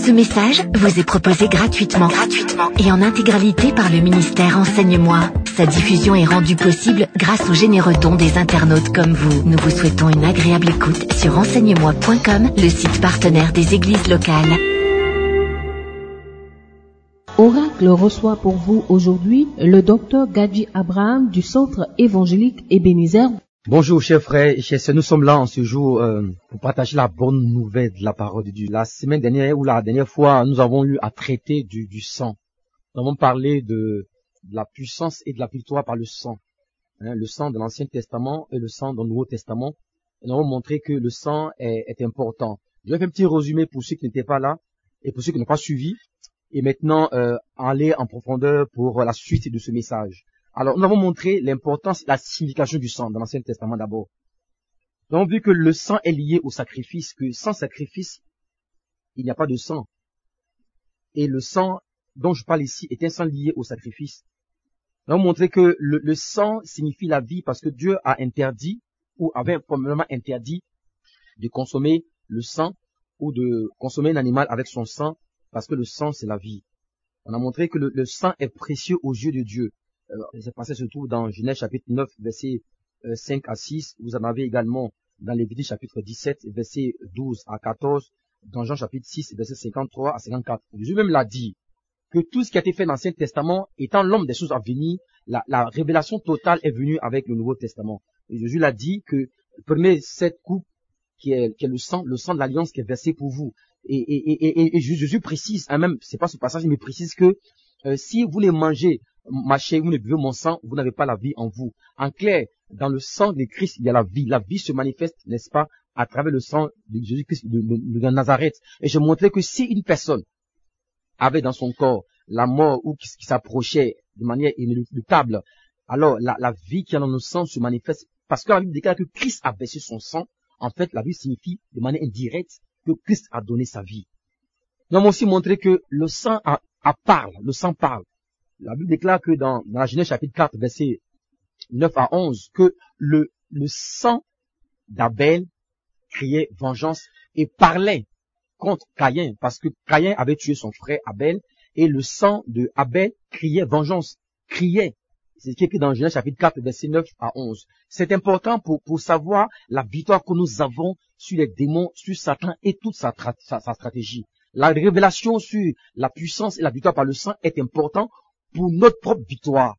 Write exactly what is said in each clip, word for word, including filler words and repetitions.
Ce message vous est proposé gratuitement, gratuitement et en intégralité par le ministère Enseigne-moi. Sa diffusion est rendue possible grâce aux généreux dons des internautes comme vous. Nous vous souhaitons une agréable écoute sur enseigne moi point com, le site partenaire des églises locales. Oracle reçoit pour vous aujourd'hui le docteur Gadji Abraham du Centre évangélique Ebenezer. Bonjour chers frères et chers sœurs, nous sommes là en ce jour euh, pour partager la bonne nouvelle de la parole de Dieu. La semaine dernière ou la dernière fois, nous avons eu à traiter du, du sang. Nous avons parlé de, de la puissance et de la victoire par le sang. Hein, le sang de l'Ancien Testament et le sang dans le Nouveau Testament. Et nous avons montré que le sang est, est important. Je vais faire un petit résumé pour ceux qui n'étaient pas là et pour ceux qui n'ont pas suivi. Et maintenant, euh, aller en profondeur pour la suite de ce message. Alors, nous avons montré l'importance et la signification du sang dans l'Ancien Testament d'abord. Nous avons vu que le sang est lié au sacrifice, que sans sacrifice, il n'y a pas de sang. Et le sang dont je parle ici est un sang lié au sacrifice. Nous avons montré que le, le sang signifie la vie parce que Dieu a interdit, ou avait probablement interdit, de consommer le sang ou de consommer un animal avec son sang parce que le sang c'est la vie. On a montré que le, le sang est précieux aux yeux de Dieu. Euh, ce passage se trouve dans Genèse chapitre neuf, versets euh, cinq à six. Vous en avez également dans Lévitique chapitre dix-sept, versets douze à quatorze. Dans Jean chapitre six, versets cinquante-trois à cinquante-quatre. Jésus même l'a dit, que tout ce qui a été fait dans l'Ancien Testament, étant l'homme des choses à venir, la, la révélation totale est venue avec le Nouveau Testament. Et Jésus l'a dit que, prenez cette coupe qui est, qui est le sang, le sang de l'alliance qui est versé pour vous. Et, et, et, et, et Jésus précise, hein, même, c'est pas ce passage, mais précise que euh, si vous les mangez, mâchez, vous ne buvez mon sang, vous n'avez pas la vie en vous. En clair, dans le sang de Christ, il y a la vie. La vie se manifeste, n'est-ce pas, à travers le sang de Jésus-Christ de, de, de, de Nazareth. Et je montrais que si une personne avait dans son corps la mort ou qui, qui s'approchait de manière inéluctable, alors la, la vie qui est dans nos sang se manifeste parce que la Bible déclare que Christ a versé son sang. En fait, la vie signifie de manière indirecte que Christ a donné sa vie. Nous avons aussi montré que le sang a, a parle, le sang parle. La Bible déclare que dans, dans la Genèse chapitre quatre, versets neuf à onze, que le, le sang d'Abel criait vengeance et parlait contre Caïn, parce que Caïn avait tué son frère Abel, et le sang de Abel criait vengeance, criait. C'est écrit dans Genèse chapitre quatre, versets neuf à onze. C'est important pour, pour savoir la victoire que nous avons sur les démons, sur Satan et toute sa, sa, sa stratégie. La révélation sur la puissance et la victoire par le sang est important pour notre propre victoire.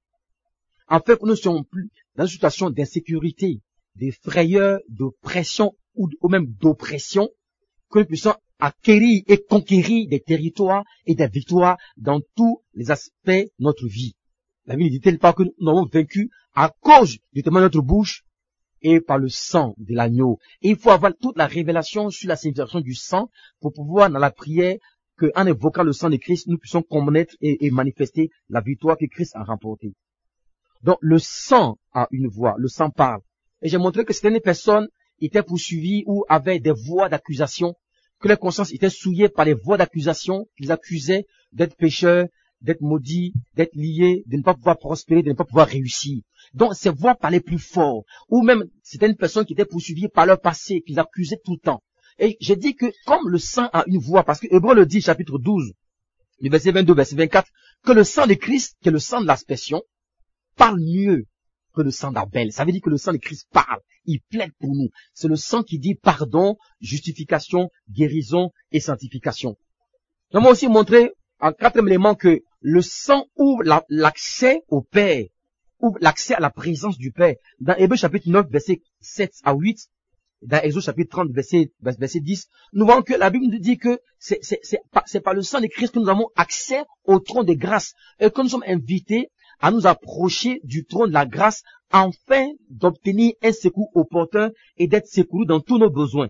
En fait, que nous ne sommes plus dans une situation d'insécurité, de frayeur, d'oppression ou, ou même d'oppression, que nous puissions acquérir et conquérir des territoires et des victoires dans tous les aspects de notre vie. La Bible ne dit-elle pas que nous avons vaincu à cause du témoin de notre bouche et par le sang de l'agneau. Et il faut avoir toute la révélation sur la signification du sang pour pouvoir, dans la prière, qu'en évoquant le sang de Christ, nous puissions connaître et, et manifester la victoire que Christ a remportée. Donc, le sang a une voix, le sang parle. Et j'ai montré que certaines personnes étaient poursuivies ou avaient des voix d'accusation, que leur conscience était souillée par les voix d'accusation qu'ils accusaient d'être pécheurs, d'être maudits, d'être liés, de ne pas pouvoir prospérer, de ne pas pouvoir réussir. Donc, ces voix parlaient plus fort. Ou même certaines personnes qui étaient poursuivies par leur passé, qu'ils accusaient tout le temps. Et j'ai dit que comme le sang a une voix, parce que Hébreux le dit, chapitre douze, le verset vingt-deux, verset vingt-quatre, que le sang de Christ, qui est le sang de l'aspersion, parle mieux que le sang d'Abel. Ça veut dire que le sang de Christ parle. Il plaide pour nous. C'est le sang qui dit pardon, justification, guérison et sanctification. Nous avons aussi montré en quatrième élément que le sang ouvre la, l'accès au Père, ouvre l'accès à la présence du Père. Dans Hébreux chapitre neuf, verset sept à huit, dans Exode chapitre trente, verset, verset dix, nous voyons que la Bible nous dit que c'est, c'est, c'est, par, c'est par le sang de Christ que nous avons accès au trône de grâce et que nous sommes invités à nous approcher du trône de la grâce afin d'obtenir un secours opportun et d'être secourus dans tous nos besoins.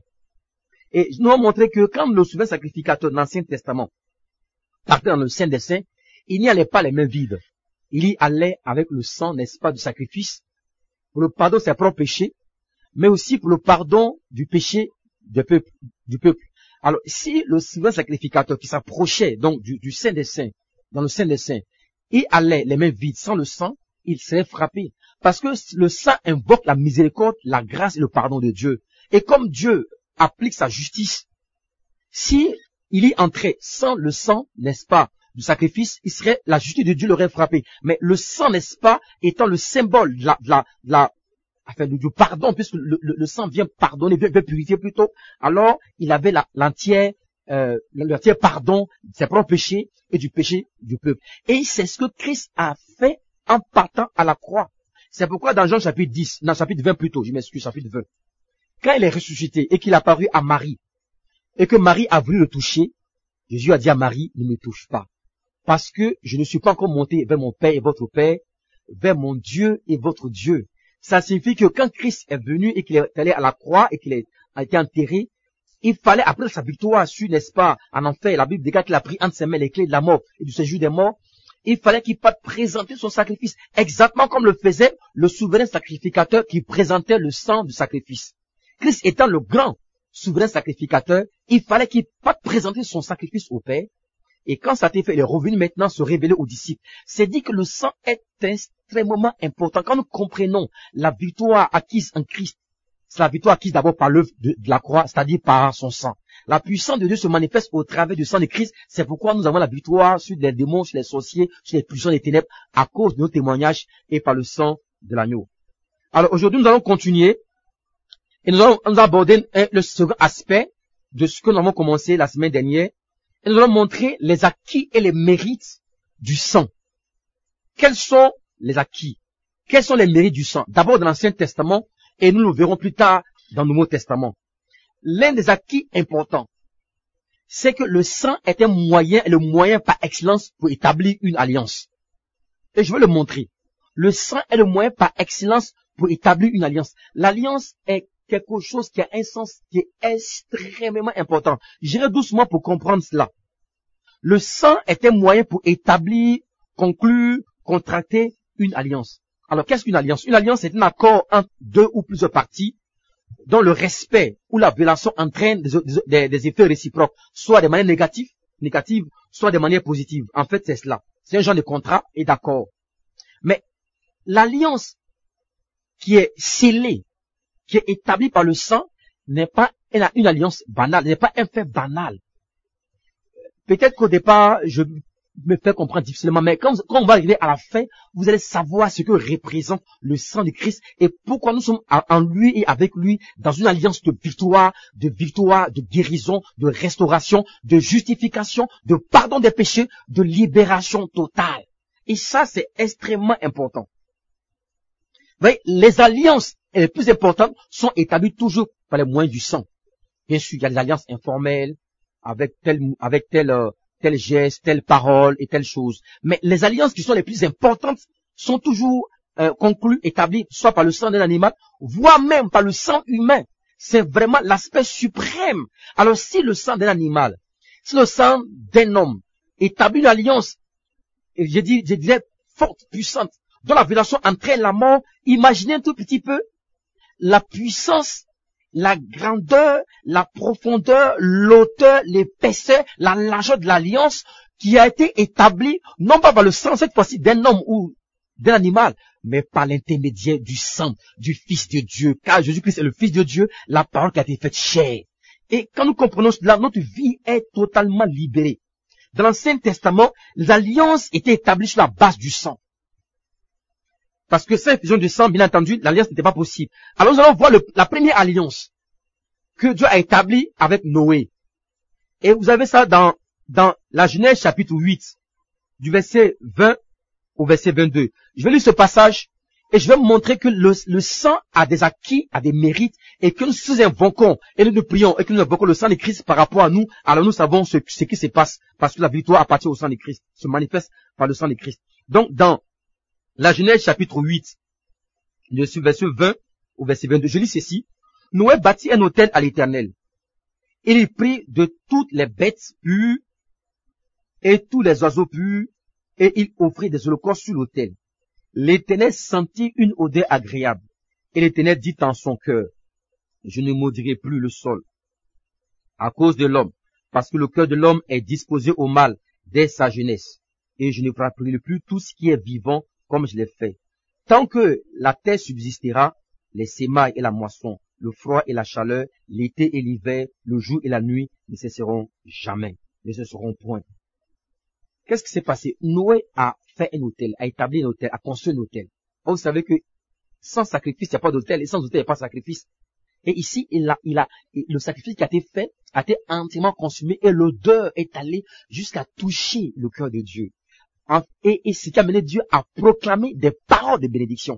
Et nous avons montré que quand le souverain sacrificateur de l'Ancien Testament partait dans le Saint des Saints, il n'y allait pas les mains vides. Il y allait avec le sang, n'est-ce pas, du sacrifice, pour le pardon de ses propres péchés, mais aussi pour le pardon du péché du peuple. Du peuple. Alors, si le souverain sacrificateur qui s'approchait donc du, du Saint des Saints, dans le Saint des Saints, il allait les mains vides sans le sang, il serait frappé. Parce que le sang invoque la miséricorde, la grâce et le pardon de Dieu. Et comme Dieu applique sa justice, si il y entrait sans le sang, n'est-ce pas, du sacrifice, il serait, la justice de Dieu l'aurait frappé. Mais le sang, n'est-ce pas, étant le symbole de la, de la, de la, enfin, du pardon, puisque le, le, le sang vient pardonner, vient, vient purifier plutôt, alors il avait la, l'entière, euh, l'entière pardon de ses propres péchés et du péché du peuple. Et c'est ce que Christ a fait en partant à la croix. C'est pourquoi dans Jean chapitre dix, non, chapitre vingt plutôt, je m'excuse, chapitre vingt, quand il est ressuscité et qu'il est apparu à Marie, et que Marie a voulu le toucher, Jésus a dit à Marie, ne me touche pas, parce que je ne suis pas encore monté vers mon Père et votre Père, vers mon Dieu et votre Dieu. Ça signifie que quand Christ est venu et qu'il est allé à la croix et qu'il a été enterré, il fallait, après sa victoire sur, n'est-ce pas, en enfer, la Bible déclare qu'il a pris entre ses mains les clés de la mort et du séjour des morts, il fallait qu'il parte présenter son sacrifice, exactement comme le faisait le souverain sacrificateur qui présentait le sang du sacrifice. Christ étant le grand souverain sacrificateur, il fallait qu'il parte présenter son sacrifice au Père. Et quand ça a été fait, il est revenu maintenant se révéler aux disciples. C'est dit que le sang est extrêmement important. Quand nous comprenons la victoire acquise en Christ, c'est la victoire acquise d'abord par l'œuvre de, de la croix, c'est-à-dire par son sang. La puissance de Dieu se manifeste au travers du sang de Christ. C'est pourquoi nous avons la victoire sur les démons, sur les sorciers, sur les puissants des ténèbres, à cause de nos témoignages et par le sang de l'agneau. Alors aujourd'hui, nous allons continuer et nous allons, nous allons aborder un, le second aspect de ce que nous avons commencé la semaine dernière. Et nous allons montrer les acquis et les mérites du sang. Quels sont les acquis? Quels sont les mérites du sang? D'abord dans l'Ancien Testament, et nous le verrons plus tard dans le Nouveau Testament. L'un des acquis importants, c'est que le sang est un moyen, le moyen par excellence pour établir une alliance. Et je vais le montrer. Le sang est le moyen par excellence pour établir une alliance. L'alliance est quelque chose qui a un sens qui est extrêmement important. J'irai doucement pour comprendre cela. Le sang est un moyen pour établir, conclure, contracter une alliance. Alors, qu'est-ce qu'une alliance? Une alliance est un accord entre deux ou plusieurs parties dont le respect ou la violation entraîne des, des, des effets réciproques, soit de manière négative, négative, soit de manière positive. En fait, c'est cela. C'est un genre de contrat et d'accord. Mais l'alliance qui est scellée, qui est établi par le sang, n'est pas une alliance banale, n'est pas un fait banal. Peut-être qu'au départ, je me fais comprendre difficilement, mais quand, quand on va arriver à la fin, vous allez savoir ce que représente le sang de Christ et pourquoi nous sommes en lui et avec lui dans une alliance de victoire, de victoire, de guérison, de restauration, de justification, de pardon des péchés, de libération totale. Et ça, c'est extrêmement important. Vous voyez, les alliances les plus importantes sont établies toujours par les moyens du sang. Bien sûr, il y a des alliances informelles, avec tel, avec tel, euh, tel geste, telle parole et telle chose. Mais les alliances qui sont les plus importantes sont toujours euh, conclues, établies, soit par le sang d'un animal, voire même par le sang humain. C'est vraiment l'aspect suprême. Alors si le sang d'un animal, si le sang d'un homme établit une alliance, je dis, je dirais forte, puissante, dont la violation entraîne la mort, imaginez un tout petit peu la puissance, la grandeur, la profondeur, l'auteur, l'épaisseur, la largeur de l'alliance qui a été établie, non pas par le sang cette fois-ci d'un homme ou d'un animal, mais par l'intermédiaire du sang du Fils de Dieu. Car Jésus-Christ est le Fils de Dieu, la parole qui a été faite chair. Et quand nous comprenons cela, notre vie est totalement libérée. Dans l'Ancien Testament, les alliances étaient établies sur la base du sang. Parce que sans infusion de sang, bien entendu, l'alliance n'était pas possible. Alors nous allons voir le, la première alliance que Dieu a établie avec Noé. Et vous avez ça dans, dans la Genèse chapitre huit, du verset vingt au verset vingt-deux. Je vais lire ce passage et je vais vous montrer que le, le sang a des acquis, a des mérites, et que nous nous invoquons, et nous nous prions, et que nous invoquons le sang de Christ par rapport à nous, alors nous savons ce, ce qui se passe, parce que la victoire appartient au sang de Christ, se manifeste par le sang de Christ. Donc dans la Genèse chapitre huit, du verset vingt au verset vingt-deux, je lis ceci. Noé bâtit un autel à l'Éternel. Il prit de toutes les bêtes pures et tous les oiseaux purs, et il offrit des holocaustes sur l'autel. L'Éternel sentit une odeur agréable, et l'Éternel dit en son cœur, je ne maudirai plus le sol à cause de l'homme, parce que le cœur de l'homme est disposé au mal dès sa jeunesse, et je ne frapperai plus tout ce qui est vivant comme je l'ai fait. Tant que la terre subsistera, les semailles et la moisson, le froid et la chaleur, l'été et l'hiver, le jour et la nuit ne cesseront jamais. ne se seront point. Qu'est-ce qui s'est passé? Noé a fait un autel, a établi un autel, a construit un autel. Vous savez que sans sacrifice, il n'y a pas d'autel, et sans autel, il n'y a pas de sacrifice. Et ici, il a, il a, le sacrifice qui a été fait a été entièrement consumé et l'odeur est allée jusqu'à toucher le cœur de Dieu. Et, et ce qui a mené Dieu à proclamer des paroles de bénédiction.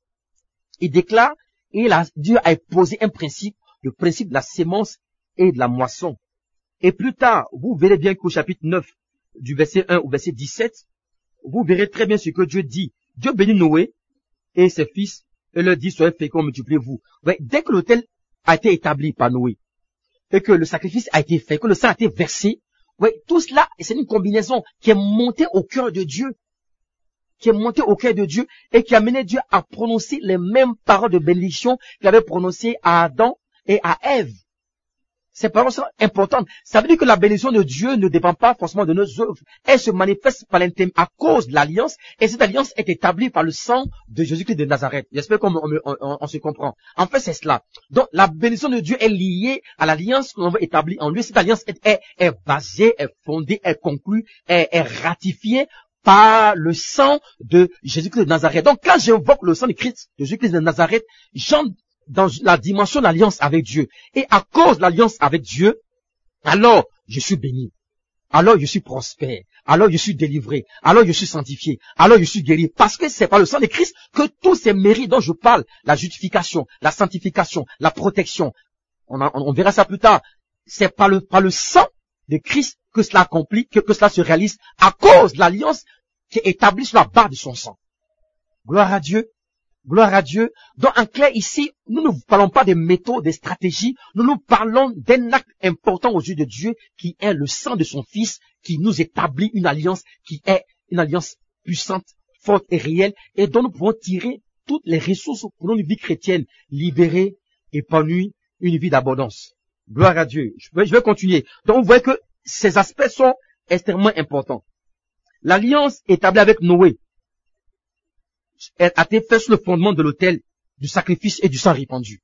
Il déclare, et là, Dieu a posé un principe, le principe de la sémence et de la moisson. Et plus tard, vous verrez bien qu'au chapitre neuf, du verset un au verset dix-sept, vous verrez très bien ce que Dieu dit. Dieu bénit Noé et ses fils et leur dit, soyez féconds, multipliez-vous. Ouais, dès que l'autel a été établi par Noé, et que le sacrifice a été fait, que le sang a été versé, ouais, tout cela, c'est une combinaison qui est montée au cœur de Dieu, qui est montée au cœur de Dieu, et qui a mené Dieu à prononcer les mêmes paroles de bénédiction qu'il avait prononcées à Adam et à Ève. Ces paroles sont importantes. Ça veut dire que la bénédiction de Dieu ne dépend pas forcément de nos œuvres. Elle se manifeste par l'intérim à cause de l'alliance, et cette alliance est établie par le sang de Jésus-Christ de Nazareth. J'espère qu'on on, on, on se comprend. En fait, c'est cela. Donc, la bénédiction de Dieu est liée à l'alliance que l'on veut établir en lui. Cette alliance est, est, est basée, est fondée, est conclue, est, est ratifiée par le sang de Jésus-Christ de Nazareth. Donc, quand j'invoque le sang de Christ, de Jésus-Christ de Nazareth, j'entre dans la dimension de l'alliance avec Dieu. Et à cause de l'alliance avec Dieu, alors je suis béni. Alors je suis prospère. Alors je suis délivré. Alors je suis sanctifié. Alors je suis guéri. Parce que c'est par le sang de Christ que tous ces mérites dont je parle, la justification, la sanctification, la protection, on, a, on verra ça plus tard, c'est par le, par le sang de Christ que cela accomplit, que, que cela se réalise à cause de l'alliance qui est établie sur la base de son sang. Gloire à Dieu. Gloire à Dieu. Donc, en clair, ici, nous ne parlons pas des méthodes, des stratégies. Nous nous parlons d'un acte important aux yeux de Dieu qui est le sang de son Fils, qui nous établit une alliance qui est une alliance puissante, forte et réelle, et dont nous pouvons tirer toutes les ressources pour notre vie chrétienne, libérée, épanouie, une vie d'abondance. Gloire à Dieu. Je vais, je vais continuer. Donc, vous voyez que ces aspects sont extrêmement importants. L'alliance établie avec Noé a été fait sur le fondement de l'autel, du sacrifice et du sang répandu.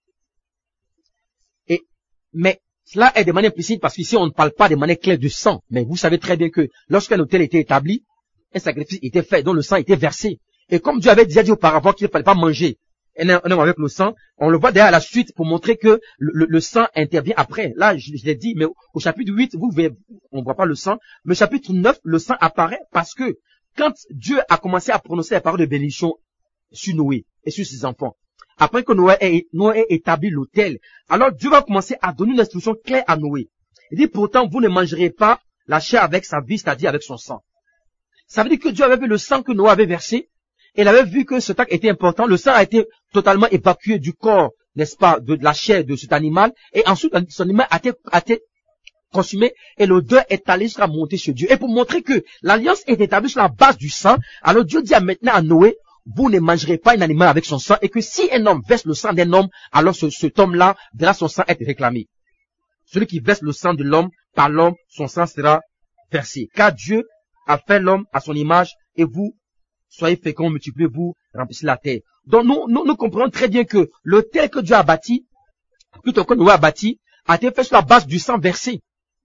Et, mais, cela est de manière implicite parce qu'ici on ne parle pas de manière claire du sang. Mais vous savez très bien que lorsqu'un autel était établi, un sacrifice était fait, dont le sang était versé. Et comme Dieu avait déjà dit auparavant qu'il ne fallait pas manger un homme avec le sang, on le voit derrière à la suite pour montrer que le, le, le sang intervient après. Là, je, je l'ai dit, mais au, au chapitre huit, vous verrez, on ne voit pas le sang. Mais au chapitre neuf, le sang apparaît parce que quand Dieu a commencé à prononcer la parole de bénédiction sur Noé et sur ses enfants, après que Noé ait, Noé ait établi l'autel, alors Dieu va commencer à donner une instruction claire à Noé. Il dit, pourtant, vous ne mangerez pas la chair avec sa vie, c'est-à-dire avec son sang. Ça veut dire que Dieu avait vu le sang que Noé avait versé, et il avait vu que ce acte était important. Le sang a été totalement évacué du corps, n'est-ce pas, de, de la chair de cet animal, et ensuite, cet animal a été, a été consumé, et l'odeur est allée jusqu'à monter sur Dieu. Et pour montrer que l'alliance est établie sur la base du sang, alors Dieu dit maintenant à Noé, vous ne mangerez pas un animal avec son sang, et que si un homme verse le sang d'un homme, alors ce, cet homme-là verra son sang être réclamé. Celui qui verse le sang de l'homme, par l'homme, son sang sera versé. Car Dieu a fait l'homme à son image, et vous, soyez féconds, multipliez-vous, remplissez la terre. Donc nous, nous, nous comprenons très bien que l'autel que Dieu a bâti, plutôt que Noé a bâti, a été fait sur la base du sang versé.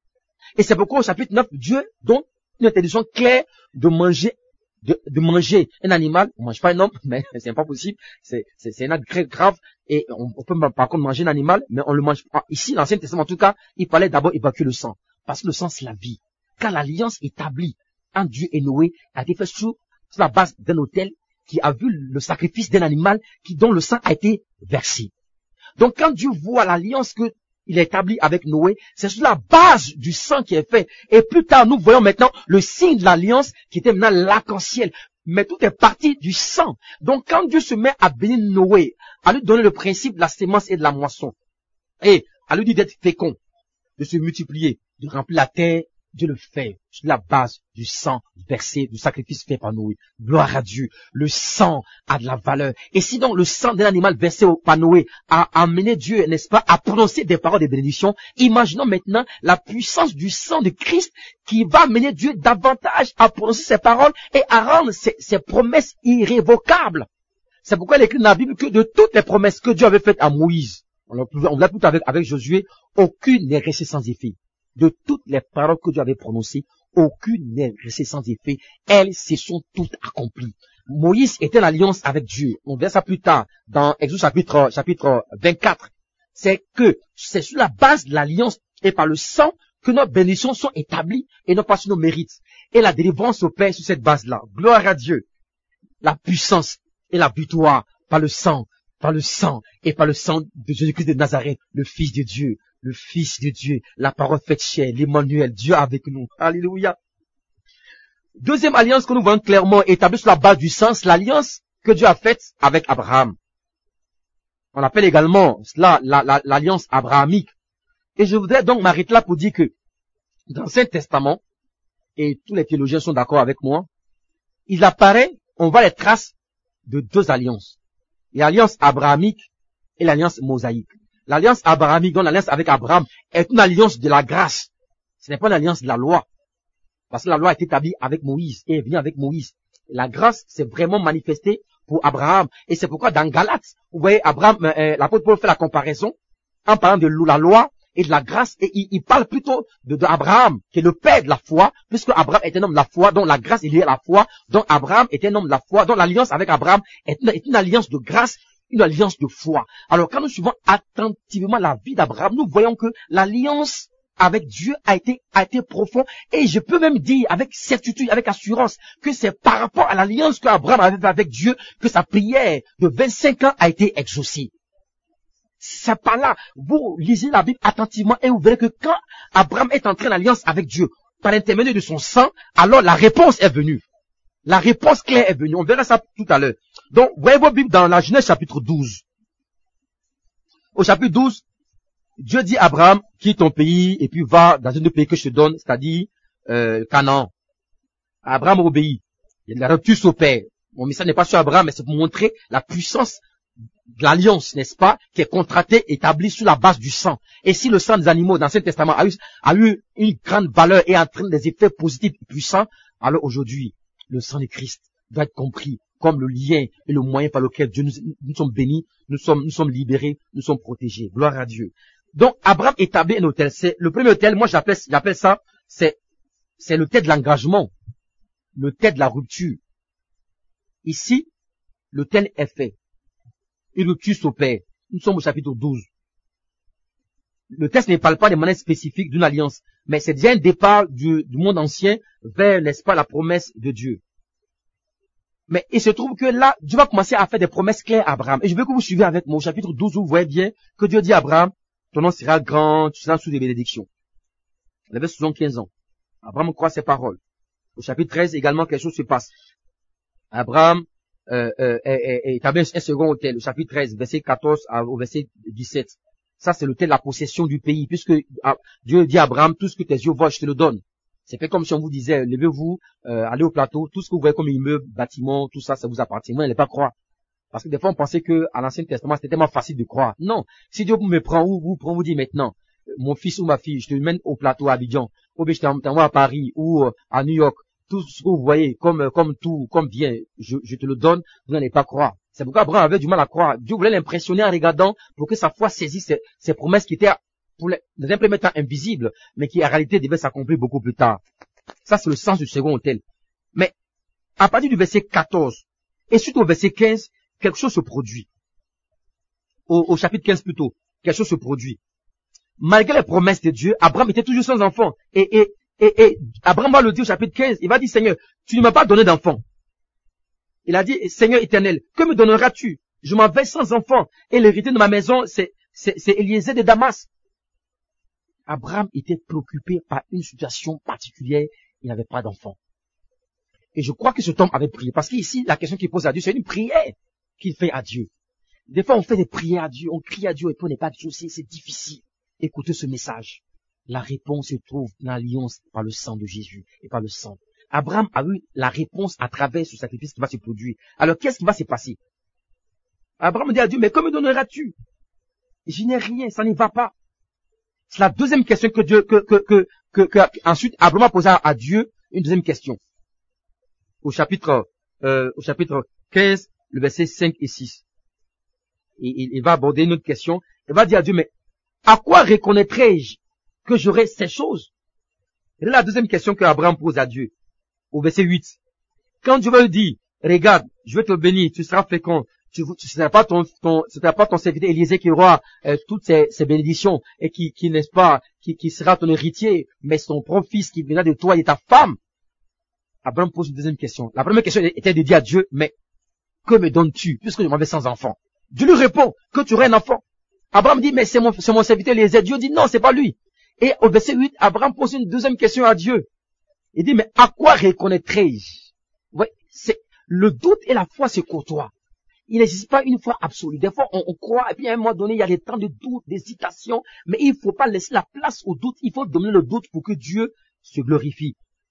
Et c'est pourquoi au chapitre neuf, Dieu donne une interdiction claire de manger De, de manger un animal. On mange pas un homme, mais c'est pas possible. C'est, c'est, c'est un acte très grave. Et on, on peut par contre manger un animal, mais on le mange pas. Ici, l'Ancien Testament, en tout cas, il fallait d'abord évacuer le sang. Parce que le sang, c'est la vie. Car l'alliance établie entre Dieu et Noé a été faite sur, sur la base d'un autel qui a vu le sacrifice d'un animal qui, dont le sang a été versé. Donc, quand Dieu voit l'alliance que il est établi avec Noé, c'est sur la base du sang qui est fait. Et plus tard, nous voyons maintenant le signe de l'alliance qui était maintenant l'arc-en-ciel. Mais tout est parti du sang. Donc quand Dieu se met à bénir Noé, à lui donner le principe de la sémence et de la moisson, et à lui dire d'être fécond, de se multiplier, de remplir la terre, Dieu le fait sur la base du sang versé, du sacrifice fait par Noé. Gloire à Dieu. Le sang a de la valeur. Et si donc le sang d'un animal versé par Noé a amené Dieu, n'est-ce pas, à prononcer des paroles de bénédiction, imaginons maintenant la puissance du sang de Christ qui va amener Dieu davantage à prononcer ses paroles et à rendre ses, ses promesses irrévocables. C'est pourquoi il est écrit dans la Bible que de toutes les promesses que Dieu avait faites à Moïse, on l'a tout avec, avec Josué, aucune n'est restée sans effet. de toutes les paroles que Dieu avait prononcées, aucune n'est restée sans effet. Elles se sont toutes accomplies. Moïse était en alliance avec Dieu. On verra ça plus tard dans Exode chapitre, chapitre vingt-quatre. C'est que c'est sur la base de l'alliance et par le sang que nos bénédictions sont établies et non pas sur nos mérites. Et la délivrance opère sur cette base-là. Gloire à Dieu. La puissance et la victoire par le sang, par le sang et par le sang de Jésus-Christ de Nazareth, le Fils de Dieu, le Fils de Dieu, la parole faite chair, l'Emmanuel, Dieu avec nous. Alléluia. Deuxième alliance que nous voyons clairement établie sur la base du sang, c'est l'alliance que Dieu a faite avec Abraham. On appelle également cela la, la, l'alliance abrahamique. Et je voudrais donc m'arrêter là pour dire que dans l'Ancien Testament, et tous les théologiens sont d'accord avec moi, il apparaît, on voit les traces de deux alliances. L'alliance abrahamique et l'alliance mosaïque. L'alliance abrahamique, donc l'alliance avec Abraham, est une alliance de la grâce. Ce n'est pas une alliance de la loi. Parce que la loi est établie avec Moïse et est venue avec Moïse. La grâce s'est vraiment manifestée pour Abraham. Et c'est pourquoi dans Galates, vous voyez, Abraham, euh, l'apôtre Paul fait la comparaison en parlant de la loi et de la grâce. Et il, il parle plutôt de, de Abraham, qui est le père de la foi, puisque Abraham est un homme de la foi, dont la grâce est liée à la foi, dont Abraham est un homme de la foi, dont l'alliance avec Abraham est une, est une alliance de grâce, une alliance de foi. Alors quand nous suivons attentivement la vie d'Abraham, nous voyons que l'alliance avec Dieu a été, a été profond. Et je peux même dire avec certitude, avec assurance, que c'est par rapport à l'alliance qu'Abraham avait fait avec Dieu que sa prière de vingt-cinq ans a été exaucée. C'est par là, vous lisez la Bible attentivement et vous verrez que quand Abraham est entré en alliance avec Dieu, par l'intermédiaire de son sang, alors la réponse est venue. La réponse claire est venue. On verra ça tout à l'heure. Donc, voyez vos Bibles dans la Genèse chapitre douze. Au chapitre douze, Dieu dit à Abraham, quitte ton pays et puis va dans un autre pays que je te donne, c'est-à-dire euh, Canaan. Abraham obéit. Il y a de la rupture s'opère. Mon message n'est pas sur Abraham, mais c'est pour montrer la puissance de l'alliance, n'est-ce pas, qui est contractée, établie sur la base du sang. Et si le sang des animaux dans l'Ancien Testament a eu, a eu une grande valeur et entraîne des effets positifs et puissants, alors aujourd'hui, le sang de Christ doit être compris comme le lien et le moyen par lequel Dieu nous, nous sommes bénis, nous sommes, nous sommes libérés, nous sommes protégés. Gloire à Dieu. Donc, Abraham établit un hôtel. C'est, le premier hôtel, moi j'appelle, j'appelle ça, c'est, c'est l'hôtel de l'engagement. L'hôtel de la rupture. Ici, l'hôtel est fait. Une rupture s'opère. Nous sommes au chapitre douze. Le texte ne parle pas de manière spécifique d'une alliance, mais c'est déjà un départ du, du monde ancien vers, n'est-ce pas, la promesse de Dieu. Mais il se trouve que là, Dieu va commencer à faire des promesses claires à Abraham. Et je veux que vous suivez avec moi au chapitre douze où vous voyez bien que Dieu dit à Abraham, ton nom sera grand, tu seras sous des bénédictions. Il avait soixante-quinze ans. Abraham croit ses paroles. Au chapitre treize également, quelque chose se passe. Abraham euh, euh, établit un second hôtel. Au chapitre treize, verset quatorze au verset dix-sept. Ça, c'est l'hôtel de la possession du pays, puisque Dieu dit à Abraham, tout ce que tes yeux voient, je te le donne. C'est fait comme si on vous disait, levez-vous, euh, allez au plateau, tout ce que vous voyez comme immeuble, bâtiment, tout ça, ça vous appartient. Moi, il n'est pas croire. Parce que des fois, on pensait que à l'Ancien Testament, c'était tellement facile de croire. Non. Si Dieu me prend, ou vous prend, vous dit maintenant, mon fils ou ma fille, je te mène au plateau à Abidjan, ou bien je t'envoie à Paris, ou à New York, tout ce que vous voyez, comme, comme tout, comme bien, je, je te le donne, vous n'allez pas croire. C'est pourquoi Abraham avait du mal à croire. Dieu voulait l'impressionner en regardant pour que sa foi saisisse ces, ces promesses qui étaient, pour les, dans un premier temps invisibles, mais qui en réalité devaient s'accomplir beaucoup plus tard. Ça, c'est le sens du second hôtel. Mais, à partir du verset quatorze, et surtout au verset quinze, quelque chose se produit. Au, au chapitre quinze plutôt, quelque chose se produit. Malgré les promesses de Dieu, Abraham était toujours sans enfant. Et, et, et, et Abraham va le dire au chapitre quinze, il va dire, Seigneur, tu ne m'as pas donné d'enfant. Il a dit, Seigneur éternel, que me donneras-tu? Je m'en vais sans enfant. Et l'héritier de ma maison, c'est, c'est, c'est Eliezer de Damas. Abraham était préoccupé par une situation particulière. Il n'avait pas d'enfant. Et je crois que cet homme avait prié. Parce qu'ici, la question qu'il pose à Dieu, c'est une prière qu'il fait à Dieu. Des fois, on fait des prières à Dieu, on crie à Dieu et puis on n'est pas exaucé, c'est difficile. Écoutez ce message. La réponse se trouve dans l'alliance par le sang de Jésus et par le sang. Abraham a eu la réponse à travers ce sacrifice qui va se produire. Alors, qu'est-ce qui va se passer? Abraham dit à Dieu, mais que me donneras-tu? Je n'ai rien, ça n'y va pas. C'est la deuxième question que Dieu, que, que, que, que, que ensuite Abraham a posé à Dieu une deuxième question. Au chapitre, euh, au chapitre quinze, le verset cinq et six. Et il, il va aborder une autre question. Il va dire à Dieu, mais à quoi reconnaîtrai-je que j'aurai ces choses. Et là, la deuxième question que Abraham pose à Dieu, au verset huit. Quand Dieu va lui dire, regarde, je vais te bénir, tu seras fécond, tu ne seras pas ton, ton, ce sera pas ton serviteur Élisée qui aura euh, toutes ces, ces bénédictions et qui, qui n'est-ce pas, qui, qui sera ton héritier, mais son propre fils qui viendra de toi et de ta femme. Abraham pose une deuxième question. La première question était de dire à Dieu, mais que me donnes-tu puisque je m'avais sans enfant? Dieu lui répond que tu aurais un enfant. Abraham dit, mais c'est mon, c'est mon serviteur Élisée. Dieu dit, non, c'est pas lui. Et au verset huit, Abraham pose une deuxième question à Dieu. Il dit, mais à quoi reconnaîtrai-je? Ouais, c'est, le doute et la foi se côtoient. Il n'existe pas une foi absolue. Des fois, on, on croit, et puis à un moment donné, il y a des temps de doute, d'hésitation, mais il ne faut pas laisser la place au doute. Il faut donner le doute pour que Dieu se glorifie.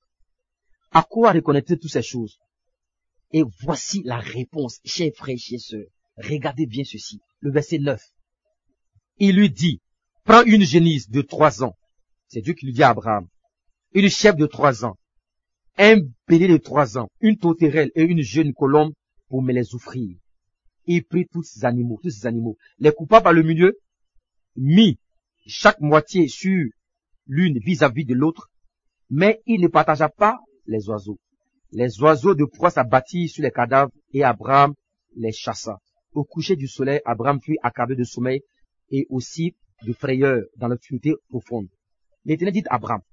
À quoi reconnaître toutes ces choses? Et voici la réponse, chers frères, chers sœurs. Regardez bien ceci. Le verset neuf. Il lui dit, prends une génisse de trois ans. C'est Dieu qui lui dit à Abraham. Une chèvre de trois ans. Un bélier de trois ans. Une tourterelle et une jeune colombe pour me les offrir. Il prit tous ces animaux, tous ces animaux, les coupa par le milieu, mit chaque moitié sur l'une vis-à-vis de l'autre, mais il ne partagea pas les oiseaux. Les oiseaux de proie s'abattirent sur les cadavres et Abraham les chassa. Au coucher du soleil, Abraham fut accablé de sommeil et aussi de frayeur dans l'obscurité profonde. L'Éternel dit à Abraham,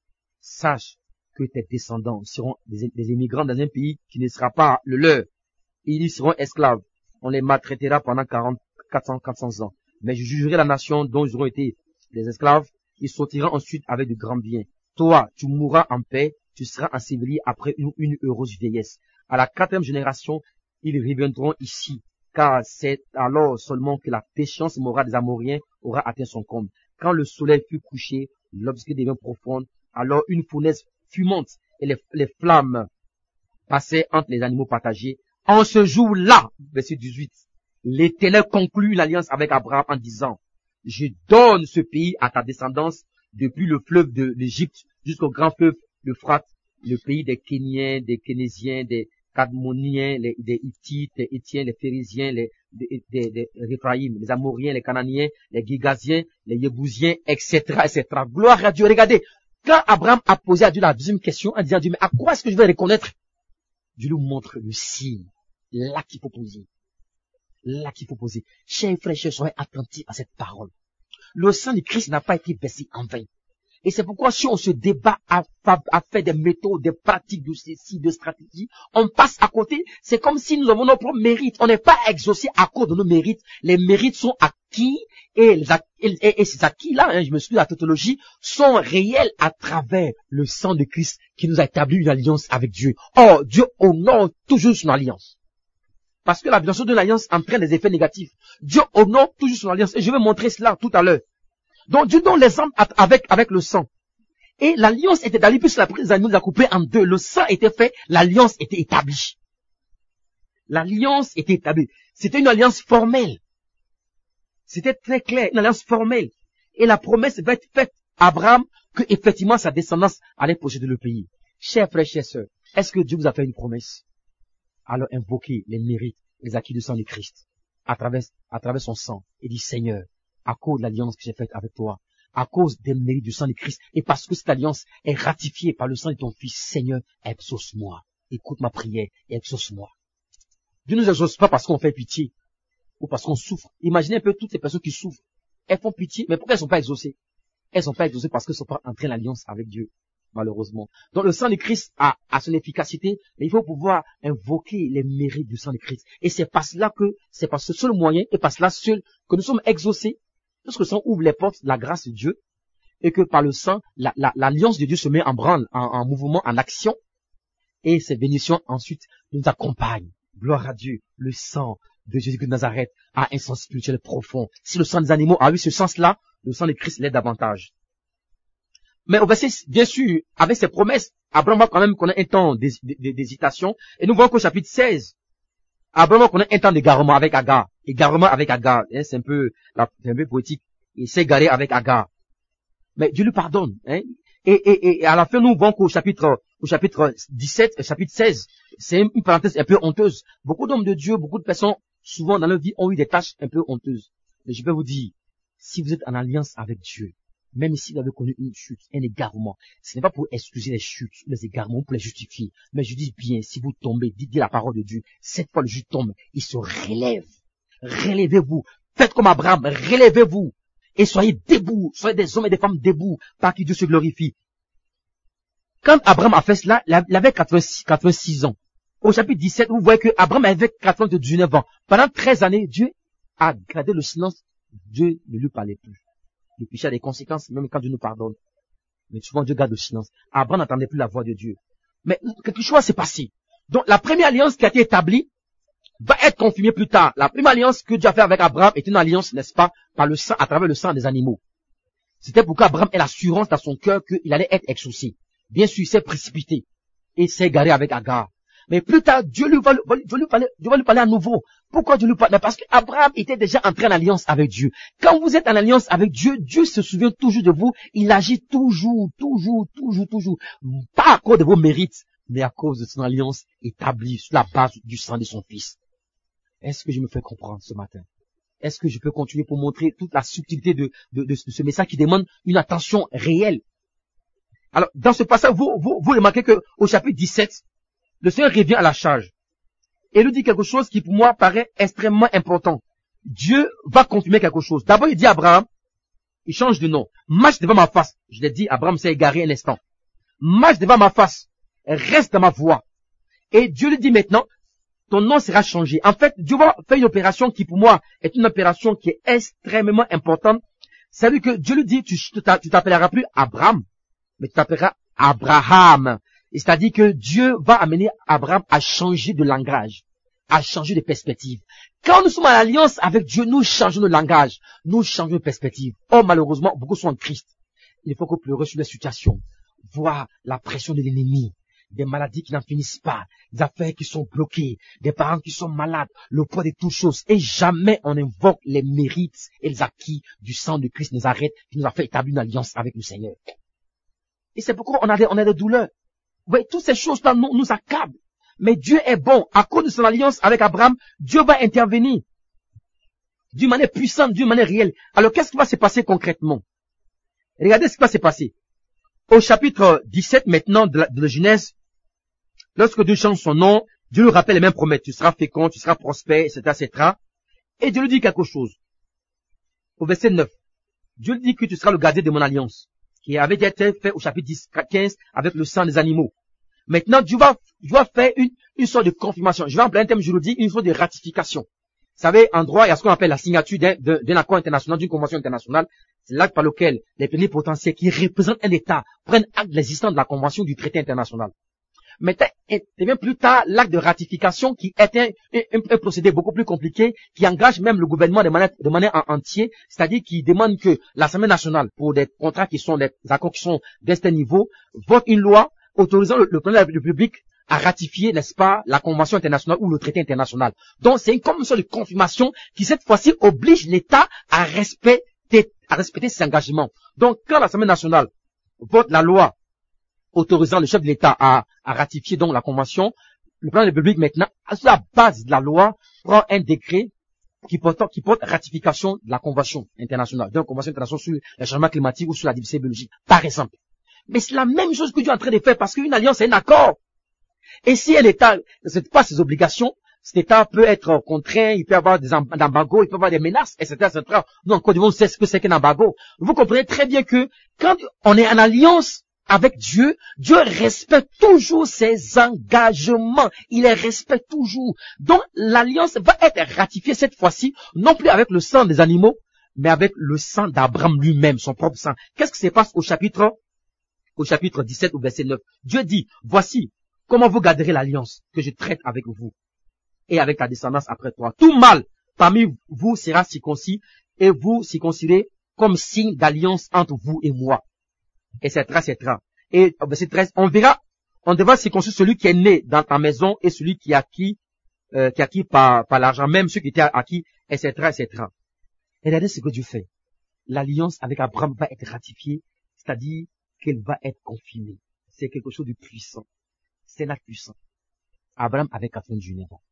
sache que tes descendants seront des, des immigrants dans un pays qui ne sera pas le leur. Ils y seront esclaves. On les maltraitera pendant quarante, quatre cents, quatre cents ans. Mais je jugerai la nation dont ils auront été des esclaves. Ils sortiront ensuite avec de grands biens. Toi, tu mourras en paix. Tu seras enseveli après une, une heureuse vieillesse. À la quatrième génération, ils reviendront ici. Car c'est alors seulement que la péchance morale des Amoriens aura atteint son comble. Quand le soleil fut couché, l'obscurité devint profonde. Alors une fournaise fumante et les, les flammes passaient entre les animaux partagés. En ce jour-là, verset dix-huit, l'Éternel conclut l'alliance avec Abraham en disant, je donne ce pays à ta descendance depuis le fleuve de l'Égypte jusqu'au grand fleuve l'Euphrate, le pays des Kéniens, des Kénésiens, des Cadmoniens, les, des Hittites, les Étiens, les Phérésiens, les, des, des, des Réphraïm, les Amoriens, les Cananéens, les Gégasiens, les Yébousiens, et cetera, et cetera. Gloire à Dieu. Regardez, quand Abraham a posé à Dieu la deuxième question en disant à Dieu, mais à quoi est-ce que je vais reconnaître? Dieu lui montre le signe. Là qu'il faut poser. Là qu'il faut poser. Chers frères, chers, soyez attentifs à cette parole. Le sang de Christ n'a pas été versé en vain. Et c'est pourquoi si on se débat à, à faire des méthodes, des pratiques, de ceci, de stratégies, on passe à côté. C'est comme si nous avons nos propres mérites. On n'est pas exaucé à cause de nos mérites. Les mérites sont acquis et, les, et, et ces acquis-là, hein, je me suis dit, la tautologie, sont réels à travers le sang de Christ qui nous a établi une alliance avec Dieu. Or, Dieu honore toujours son alliance. Parce que la violation de l'alliance entraîne des effets négatifs. Dieu honore toujours son alliance. Et je vais montrer cela tout à l'heure. Donc Dieu donne l'exemple avec, avec le sang. Et l'alliance était établie puisque la prise des animaux nous a coupé en deux. Le sang était fait, l'alliance était établie. L'alliance était établie. C'était une alliance formelle. C'était très clair, une alliance formelle. Et la promesse va être faite à Abraham que effectivement sa descendance allait posséder le pays. Chers frères, chers sœurs, est-ce que Dieu vous a fait une promesse? Alors invoquez les mérites, les acquis du sang de Christ, à travers, à travers son sang, et dit Seigneur, à cause de l'alliance que j'ai faite avec toi, à cause des mérites du sang de Christ, et parce que cette alliance est ratifiée par le sang de ton Fils, Seigneur, exauce-moi, écoute ma prière, et exauce-moi. Dieu ne nous exauce pas parce qu'on fait pitié, ou parce qu'on souffre. Imaginez un peu toutes ces personnes qui souffrent. Elles font pitié, mais pourquoi elles ne sont pas exaucées? Elles ne sont pas exaucées parce qu'elles ne sont pas entrées en alliance avec Dieu. Malheureusement. Donc le sang de Christ a, a son efficacité, mais il faut pouvoir invoquer les mérites du sang de Christ. Et c'est par cela que, c'est par ce seul moyen, et par cela seul, que nous sommes exaucés, parce que le sang ouvre les portes de la grâce de Dieu, et que par le sang, la, la, l'alliance de Dieu se met en branle, en, en mouvement, en action, et ces bénédictions ensuite nous accompagnent. Gloire à Dieu, le sang de Jésus de Nazareth a un sens spirituel profond. Si le sang des animaux a eu ce sens-là, le sang de Christ l'est davantage. Mais au verset, bien sûr, avec ses promesses, Abraham va quand même connaître un temps d'hésitation. Et nous voyons qu'au chapitre seize, Abraham va connaître un temps d'égarement avec Agar. Égarement avec Agar. Hein, c'est un peu, c'est un peu poétique. Il s'est égaré avec Agar. Mais Dieu lui pardonne. Hein. Et, et, et à la fin, nous voyons qu'au chapitre, au chapitre dix-sept, chapitre seize, c'est une parenthèse un peu honteuse. Beaucoup d'hommes de Dieu, beaucoup de personnes, souvent dans leur vie, ont eu des tâches un peu honteuses. Mais je peux vous dire, si vous êtes en alliance avec Dieu, même s'il avait connu une chute, un égarement, ce n'est pas pour excuser les chutes, les égarements, pour les justifier. Mais je dis bien, si vous tombez, dites la parole de Dieu, cette fois le juge tombe, il se relève. Relevez-vous. Faites comme Abraham, relevez-vous. Et soyez debout, soyez des hommes et des femmes debout, par qui Dieu se glorifie. Quand Abraham a fait cela, il avait quatre-vingt-six, quatre-vingt-six ans. Au chapitre dix-sept, vous voyez que Abraham avait quatre-vingt-dix-neuf ans. Pendant treize années, Dieu a gardé le silence. Dieu ne lui parlait plus. Le péché a des conséquences, même quand Dieu nous pardonne. Mais souvent, Dieu garde le silence. Abraham n'entendait plus la voix de Dieu. Mais quelque chose s'est passé. Donc, la première alliance qui a été établie va être confirmée plus tard. La première alliance que Dieu a fait avec Abraham est une alliance, n'est-ce pas, par le sang, à travers le sang des animaux. C'était pour qu'Abraham ait l'assurance dans son cœur qu'il allait être exaucé. Bien sûr, il s'est précipité et s'est égaré avec Agar. Mais plus tard, Dieu lui va, va, va lui parler, Dieu va lui parler à nouveau. Pourquoi Dieu lui parle? Parce qu'Abraham était déjà entré en alliance avec Dieu. Quand vous êtes en alliance avec Dieu, Dieu se souvient toujours de vous. Il agit toujours, toujours, toujours, toujours. Pas à cause de vos mérites, mais à cause de son alliance établie sur la base du sang de son Fils. Est-ce que je me fais comprendre ce matin? Est-ce que je peux continuer pour montrer toute la subtilité de, de, de, de ce message qui demande une attention réelle? Alors, dans ce passage, vous, vous, vous remarquez qu'au chapitre dix-sept, le Seigneur revient à la charge. Et il nous dit quelque chose qui, pour moi, paraît extrêmement important. Dieu va confirmer quelque chose. D'abord, il dit à Abraham, il change de nom. Marche devant ma face. Je l'ai dit, Abraham s'est égaré un instant. Marche devant ma face. Reste dans ma voie. Et Dieu lui dit maintenant, ton nom sera changé. En fait, Dieu va faire une opération qui, pour moi, est une opération qui est extrêmement importante. C'est-à-dire que Dieu lui dit, tu, tu t'appelleras plus Abraham, mais tu t'appelleras Abraham. C'est-à-dire que Dieu va amener Abraham à changer de langage, à changer de perspective. Quand nous sommes en alliance avec Dieu, nous changeons de langage, nous changeons de perspective. Oh, malheureusement, beaucoup sont en Christ. Il faut que pleurer sur les situations, voir la pression de l'ennemi, des maladies qui n'en finissent pas, des affaires qui sont bloquées, des parents qui sont malades, le poids de toutes choses. Et jamais on invoque les mérites et les acquis du sang de Christ Nazareth qui nous a fait établir une alliance avec le Seigneur. Et c'est pourquoi on a des, on a des douleurs. Vous voyez, toutes ces choses-là nous, nous accablent. Mais Dieu est bon. À cause de son alliance avec Abraham, Dieu va intervenir d'une manière puissante, d'une manière réelle. Alors, qu'est-ce qui va se passer concrètement? Regardez ce qui va se passer. Au chapitre dix-sept, maintenant, de la, de la Genèse, lorsque Dieu change son nom, Dieu lui rappelle les mêmes promesses. Tu seras fécond, tu seras prospère, et cetera, et cetera. Et Dieu lui dit quelque chose. Au verset neuf, Dieu lui dit que tu seras le gardien de mon alliance, qui avait été fait au chapitre dix, quinze avec le sang des animaux. Maintenant, Dieu va, Dieu va faire une, une sorte de confirmation. Je vais employer un terme juridique, une sorte de ratification. Vous savez, en droit, il y a ce qu'on appelle la signature d'un, d'un accord international, d'une convention internationale. C'est l'acte par lequel les plénipotentiaires qui représentent un État prennent acte de l'existence de la convention du traité international. Maintenant, et bien plus tard, l'acte de ratification qui est un, un, un procédé beaucoup plus compliqué, qui engage même le gouvernement de manière, de manière en entier, c'est-à-dire qui demande que l'Assemblée nationale, pour des contrats qui sont des accords qui sont d'un certain niveau, vote une loi autorisant le, le président de la République à ratifier, n'est-ce pas, la convention internationale ou le traité international. Donc, c'est une commission de confirmation qui, cette fois-ci, oblige l'État à respecter, à respecter ses engagements. Donc, quand l'Assemblée nationale vote la loi autorisant le chef de l'État à, à ratifier donc la convention, le président de la République maintenant, sur la base de la loi, prend un décret qui porte, qui porte ratification de la convention internationale, donc convention internationale sur le changement climatique ou sur la diversité biologique, par exemple. Mais c'est la même chose que Dieu est en train de faire parce qu'une alliance est un accord. Et si un État ne respecte pas ses obligations, cet État peut être contraint, il peut avoir des embargos, il peut avoir des menaces, et cetera, et cetera. Nous, en Côte d'Ivoire, on sait ce que c'est qu'un embargo. Vous comprenez très bien que quand on est en alliance avec Dieu, Dieu respecte toujours ses engagements. Il les respecte toujours. Donc, l'alliance va être ratifiée cette fois-ci, non plus avec le sang des animaux, mais avec le sang d'Abraham lui-même, son propre sang. Qu'est-ce qui se passe au chapitre, au chapitre dix-sept, au verset neuf? Dieu dit, voici comment vous garderez l'alliance que je traite avec vous et avec ta descendance après toi. Tout mâle parmi vous sera circoncis et vous circoncirez comme signe d'alliance entre vous et moi. Etc., et cetera. Et au verset treize, on verra, on devra circoncire celui qui est né dans ta maison et celui qui est acquis, euh, qui est acquis par, par l'argent, même ceux qui étaient acquis, et cetera, et cetera. Et regardez ce que Dieu fait. L'alliance avec Abraham va être ratifiée, c'est-à-dire qu'elle va être confirmée. C'est quelque chose de puissant. C'est la puissance. Abraham avait quatre-vingt-dix-neuf ans.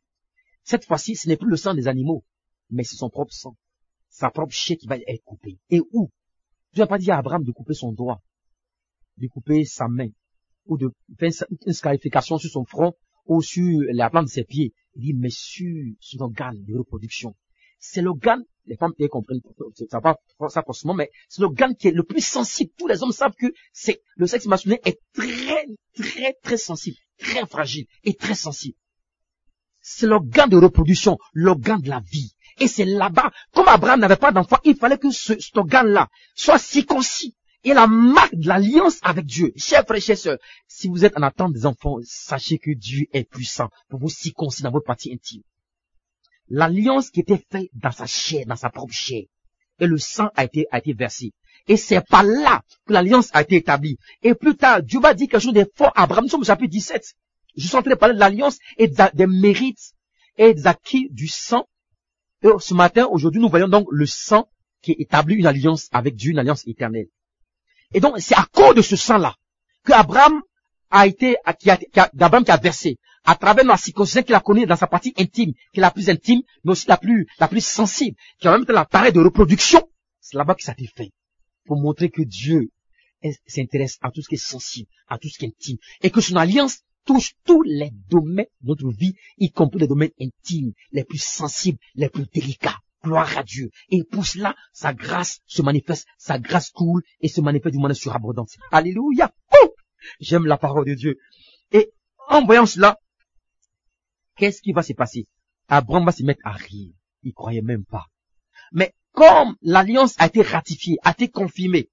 Cette fois-ci, ce n'est plus le sang des animaux, mais c'est son propre sang. Sa propre chair qui va être coupée. Et où? Dieu n'a pas dit à Abraham de couper son doigt, de couper sa main, ou de faire une scarification sur son front, ou sur la plante de ses pieds. Il dit, mais sur son organe de reproduction. C'est l'organe, les femmes peut comprendre, ça va pas ça forcément, mais c'est l'organe qui est le plus sensible. Tous les hommes savent que c'est, le sexe masculin est très, très, très sensible, très fragile et très sensible. C'est l'organe de reproduction, l'organe de la vie. Et c'est là-bas, comme Abraham n'avait pas d'enfant, il fallait que ce, cet organe-là soit circoncis. Et la marque de l'alliance avec Dieu. Chers frères et chers sœurs, si vous êtes en attente des enfants, sachez que Dieu est puissant pour vous circoncire dans votre partie intime. L'alliance qui était faite dans sa chair, dans sa propre chair, et le sang a été, a été versé. Et c'est par là que l'alliance a été établie. Et plus tard, Dieu va dire quelque chose de fort à Abraham. Nous sommes au chapitre dix-sept. Je suis en train de parler de l'alliance et des mérites et des acquis du sang. Et ce matin, aujourd'hui, nous voyons donc le sang qui établit une alliance avec Dieu, une alliance éternelle. Et donc, c'est à cause de ce sang-là que Abraham a été, qui a, qui a, d'Abraham qui a versé, à travers la circoncision qu'il a connue dans sa partie intime, qui est la plus intime, mais aussi la plus, la plus sensible, qui a même l'appareil de reproduction. C'est là-bas que ça a été fait. Pour montrer que Dieu s'intéresse à tout ce qui est sensible, à tout ce qui est intime. Et que son alliance touche tous les domaines de notre vie, y compris les domaines intimes, les plus sensibles, les plus délicats. Gloire à Dieu. Et pour cela, sa grâce se manifeste, sa grâce coule et se manifeste d'une manière surabondante. Alléluia. Oh, j'aime la parole de Dieu. Et en voyant cela, qu'est-ce qui va se passer? Abraham va se mettre à rire. Il croyait même pas. Mais comme l'alliance a été ratifiée, a été confirmée,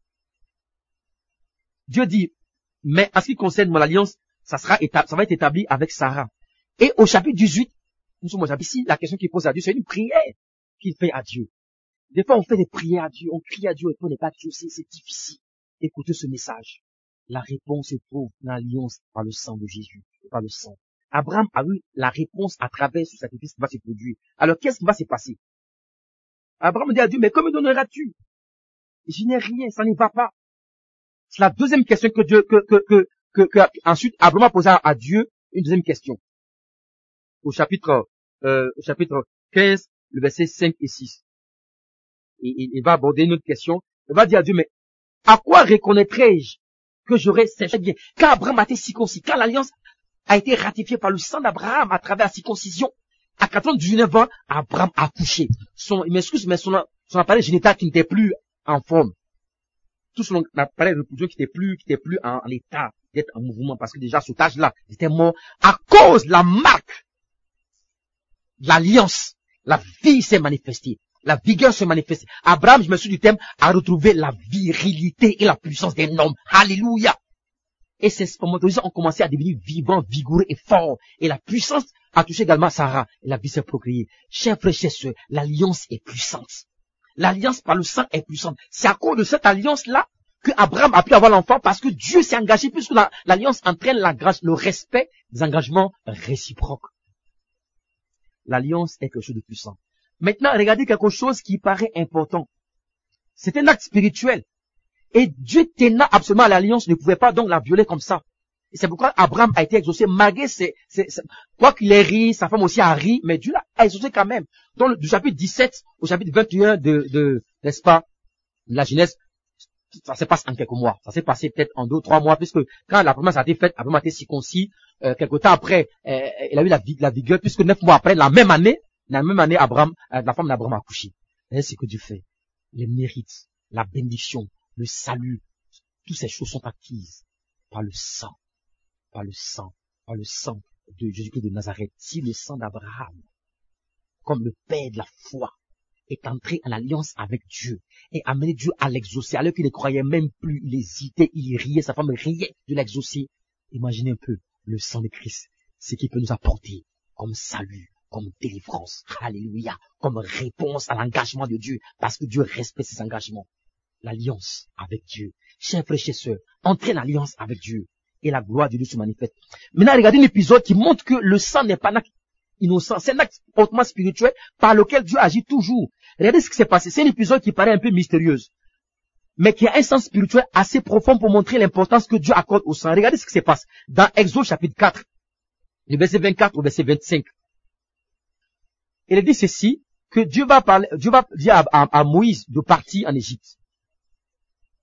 Dieu dit, mais en ce qui concerne mon alliance, ça sera établi, ça va être établi avec Sarah. Et au chapitre dix-huit, nous sommes au chapitre ici, la question qu'il pose à Dieu, c'est une prière qu'il fait à Dieu. Des fois, on fait des prières à Dieu, on crie à Dieu et on n'est pas Dieu, c'est difficile. Écoutez ce message. La réponse se trouve dans l'alliance par le sang de Jésus, par le sang. Abraham a eu la réponse à travers ce sacrifice qui va se produire. Alors, qu'est-ce qui va se passer? Abraham dit à Dieu, mais que me donneras-tu? Je n'ai rien, ça n'y va pas. C'est la deuxième question que Dieu, que, que, que, que, que ensuite, Abraham a posé à Dieu une deuxième question. Au chapitre, euh, au chapitre quinze, le verset cinq et six. Et il va aborder une autre question. Il va dire à Dieu, mais à quoi reconnaîtrai-je que j'aurais séché bien? Quand Abraham a été circoncis, quand l'alliance a été ratifiée par le sang d'Abraham à travers la circoncision, à quatre-vingt-dix-neuf ans, Abraham a accouché. Son, il m'excuse, mais son, son appareil génital qui n'était plus en forme. Tout son appareil de reproduction qui n'était plus, qui n'était plus en, en état d'être en mouvement, parce que déjà, ce âge-là, il était mort à cause de la marque de l'alliance. La vie s'est manifestée. La vigueur s'est manifestée. Abraham, je me suis du thème, a retrouvé la virilité et la puissance d'un homme. Alléluia. Et ces spermatozoïdes ont commencé à devenir vivants, vigoureux et forts. Et la puissance a touché également Sarah. Et la vie s'est procréée. Chers frères, chers sœurs, l'alliance est puissante. L'alliance par le sang est puissante. C'est à cause de cette alliance-là que Abraham a pu avoir l'enfant, parce que Dieu s'est engagé, puisque l'alliance entraîne la grâce, le respect des engagements réciproques. L'alliance est quelque chose de puissant. Maintenant, regardez quelque chose qui paraît important. C'est un acte spirituel. Et Dieu tenant absolument à l'alliance ne pouvait pas donc la violer comme ça. Et c'est pourquoi Abraham a été exaucé, malgré ses, ses, ses quoi qu'il ait ri, sa femme aussi a ri, mais Dieu l'a exaucé quand même. Donc, du chapitre dix-sept au chapitre vingt et un de, de, n'est-ce pas, de la Genèse, ça se passe en quelques mois. Ça s'est passé peut-être en deux, trois mois, puisque quand la promesse a été faite, Abraham a été circoncis, euh, quelque temps après, euh, il a eu la, la vigueur, puisque neuf mois après, la même année, la même année, Abraham, euh, la femme d'Abraham a accouché. Et c'est ce que Dieu fait. Les mérites, la bénédiction, le salut, toutes ces choses sont acquises par le sang, par le sang, par le sang de Jésus-Christ de Nazareth. Si le sang d'Abraham, comme le père de la foi, est entré en alliance avec Dieu et amené Dieu à l'exaucer, alors qu'il ne croyait même plus, il hésitait, il riait, sa femme riait de l'exaucer. Imaginez un peu le sang de Christ, ce qu'il peut nous apporter comme salut, comme délivrance, alléluia, comme réponse à l'engagement de Dieu, parce que Dieu respecte ses engagements. L'alliance avec Dieu. Chers frères, chers sœurs, entrez en alliance avec Dieu et la gloire de Dieu se manifeste. Maintenant, regardez un épisode qui montre que le sang n'est pas un acte innocent, c'est un acte hautement spirituel par lequel Dieu agit toujours. Regardez ce qui s'est passé. C'est un épisode qui paraît un peu mystérieux, mais qui a un sens spirituel assez profond pour montrer l'importance que Dieu accorde au sang. Regardez ce qui se passe dans Exode chapitre quatre, le verset vingt-quatre au verset vingt-cinq. Il dit ceci, que Dieu va parler, Dieu va dire à, à, à Moïse de partir en Égypte.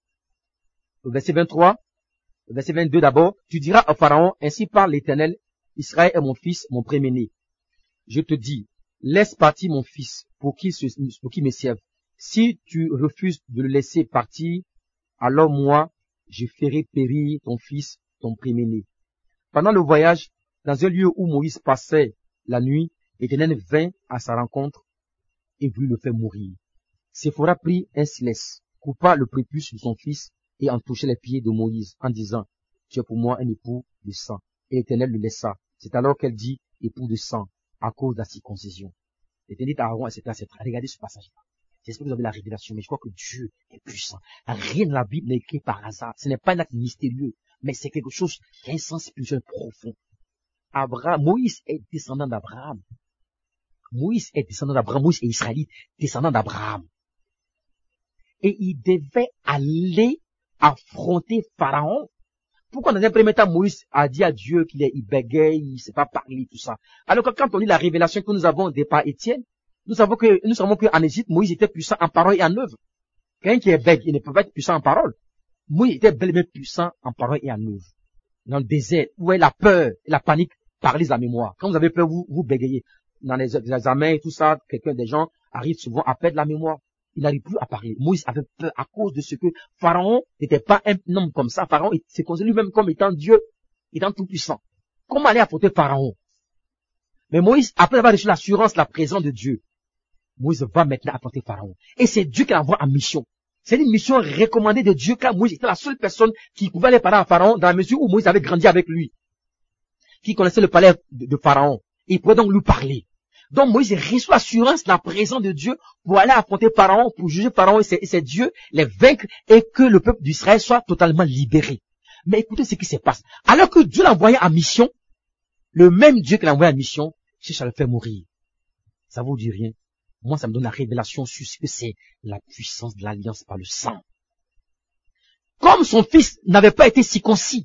au verset vingt-trois, au verset vingt-deux d'abord, tu diras au Pharaon, ainsi parle l'Éternel, Israël est mon fils, mon premier-né. Je te dis, laisse partir mon fils pour qu'il se, pour qu'il me serve. Si tu refuses de le laisser partir, alors moi, je ferai périr ton fils, ton premier-né. Pendant le voyage, dans un lieu où Moïse passait la nuit, l'Éternel vint à sa rencontre et voulut le faire mourir. Séphora prit un slès, coupa le prépuce de son fils et en toucha les pieds de Moïse en disant, tu es pour moi un époux de sang. Et l'Éternel le laissa. C'est alors qu'elle dit, époux de sang, à cause de la circoncision. L'Éternel dit à Aaron, et cetera, et cetera. Regardez ce passage-là. J'espère que vous avez la révélation, mais je crois que Dieu est puissant. Rien dans la Bible n'est écrit par hasard. Ce n'est pas un acte mystérieux, mais c'est quelque chose qui a un sens spirituel profond. Abraham, Moïse est descendant d'Abraham. Moïse est descendant d'Abraham. Moïse est israélite, descendant d'Abraham. Et il devait aller affronter Pharaon. Pourquoi dans un premier temps, Moïse a dit à Dieu qu'il est, il bégayait, il ne sait pas parler, tout ça. Alors que quand on lit la révélation que nous avons de par Étienne, nous savons que, nous savons qu'en Égypte, Moïse était puissant en parole et en œuvre. Quelqu'un qui est bègue, il ne peut pas être puissant en parole. Moïse était bel et bien puissant en parole et en œuvre. Dans le désert, où est la peur et la panique, parlez la mémoire. Quand vous avez peur, vous, vous bégayez. Dans les examens et tout ça, quelqu'un, des gens arrivent souvent à perdre la mémoire. Il n'arrive plus à parler. Moïse avait peur à cause de ce que Pharaon n'était pas un homme comme ça. Pharaon s'est considéré lui-même comme étant Dieu, étant tout puissant. Comment aller affronter Pharaon? Mais Moïse, après avoir reçu l'assurance, la présence de Dieu, Moïse va maintenant affronter Pharaon. Et c'est Dieu qui l'envoie en mission. C'est une mission recommandée de Dieu, car Moïse était la seule personne qui pouvait aller parler à Pharaon dans la mesure où Moïse avait grandi avec lui, qui connaissait le palais de, de Pharaon. Il pouvait donc lui parler. Donc Moïse reçoit l'assurance, la présence de Dieu pour aller affronter Pharaon, pour juger Pharaon et ses, et ses dieux, les vaincre et que le peuple d'Israël soit totalement libéré. Mais écoutez ce qui se passe. Alors que Dieu l'a envoyé en mission, le même Dieu qui l'a envoyé en mission cherche à le faire mourir. Ça vous dit rien? Moi, ça me donne la révélation sur ce que c'est la puissance de l'alliance par le sang. Comme son fils n'avait pas été circoncis,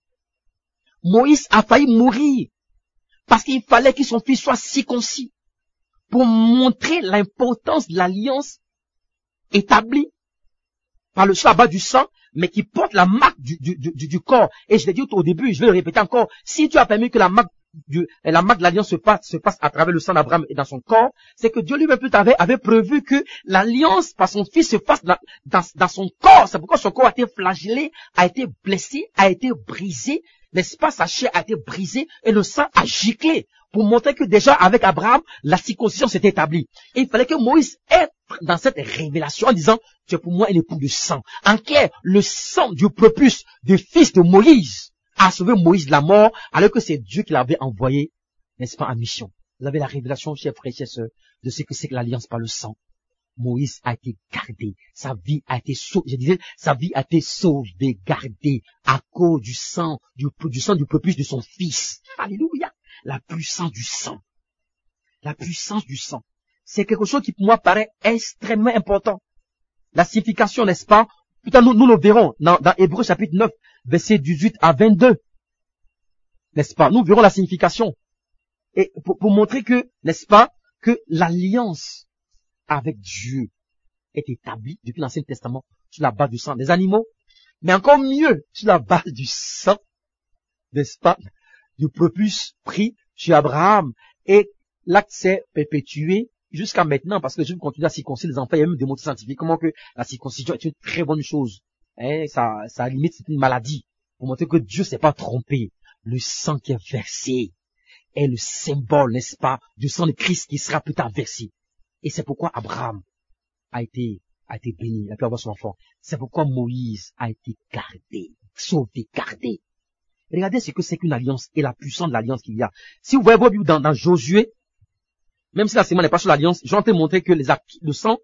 Moïse a failli mourir parce qu'il fallait que son fils soit circoncis pour montrer l'importance de l'alliance établie par le sabbat du sang, mais qui porte la marque du, du, du, du corps. Et je l'ai dit au début, je vais le répéter encore, si Dieu a permis que la marque du, la marque de l'alliance se passe, se passe à travers le sang d'Abraham et dans son corps, c'est que Dieu lui-même plus tard avait, avait prévu que l'alliance par son fils se fasse dans, dans, dans son corps. C'est pourquoi son corps a été flagellé, a été blessé, a été brisé, n'est-ce pas, sa chair a été brisée et le sang a giclé pour montrer que déjà avec Abraham, la circoncision s'était établie. Et il fallait que Moïse entre dans cette révélation en disant, tu es pour moi un époux de sang. En clair, le sang du prépuce du fils de Moïse a sauvé Moïse de la mort, alors que c'est Dieu qui l'avait envoyé, n'est-ce pas, en mission. Vous avez la révélation, chers frères et chers sœurs, de ce que c'est que l'alliance par le sang. Moïse a été gardé, sa vie a été sauvée, je disais, sa vie a été sauvée, gardée, à cause du sang, du, du sang du prépuce de son fils. Alléluia! La puissance du sang. La puissance du sang. C'est quelque chose qui, pour moi, paraît extrêmement important. La signification, n'est-ce pas? Putain, nous, nous le verrons dans, dans Hébreux chapitre neuf, versets dix-huit à vingt-deux. N'est-ce pas? Nous verrons la signification. Et pour, pour montrer que, n'est-ce pas, que l'alliance avec Dieu est établie depuis l'Ancien Testament sur la base du sang des animaux, mais encore mieux sur la base du sang, n'est-ce pas, du prépuce pris chez Abraham. Et l'acte s'est perpétué jusqu'à maintenant, parce que Dieu continue à circoncire les enfants. Il y a même démontré scientifiquement que la circoncision est une très bonne chose. Hein, ça, ça limite, c'est une maladie. Pour montrer que Dieu s'est pas trompé. Le sang qui est versé est le symbole, n'est-ce pas, du sang de Christ qui sera plus tard versé. Et c'est pourquoi Abraham a été, a été béni, il a pu avoir son enfant. C'est pourquoi Moïse a été gardé, sauvé, gardé. Regardez ce que c'est qu'une alliance et la puissance de l'alliance qu'il y a. Si vous voyez votre Bible dans, dans Josué, même si la sémence n'est pas sur l'alliance, j'ai envie de montrer que les acquis, le sang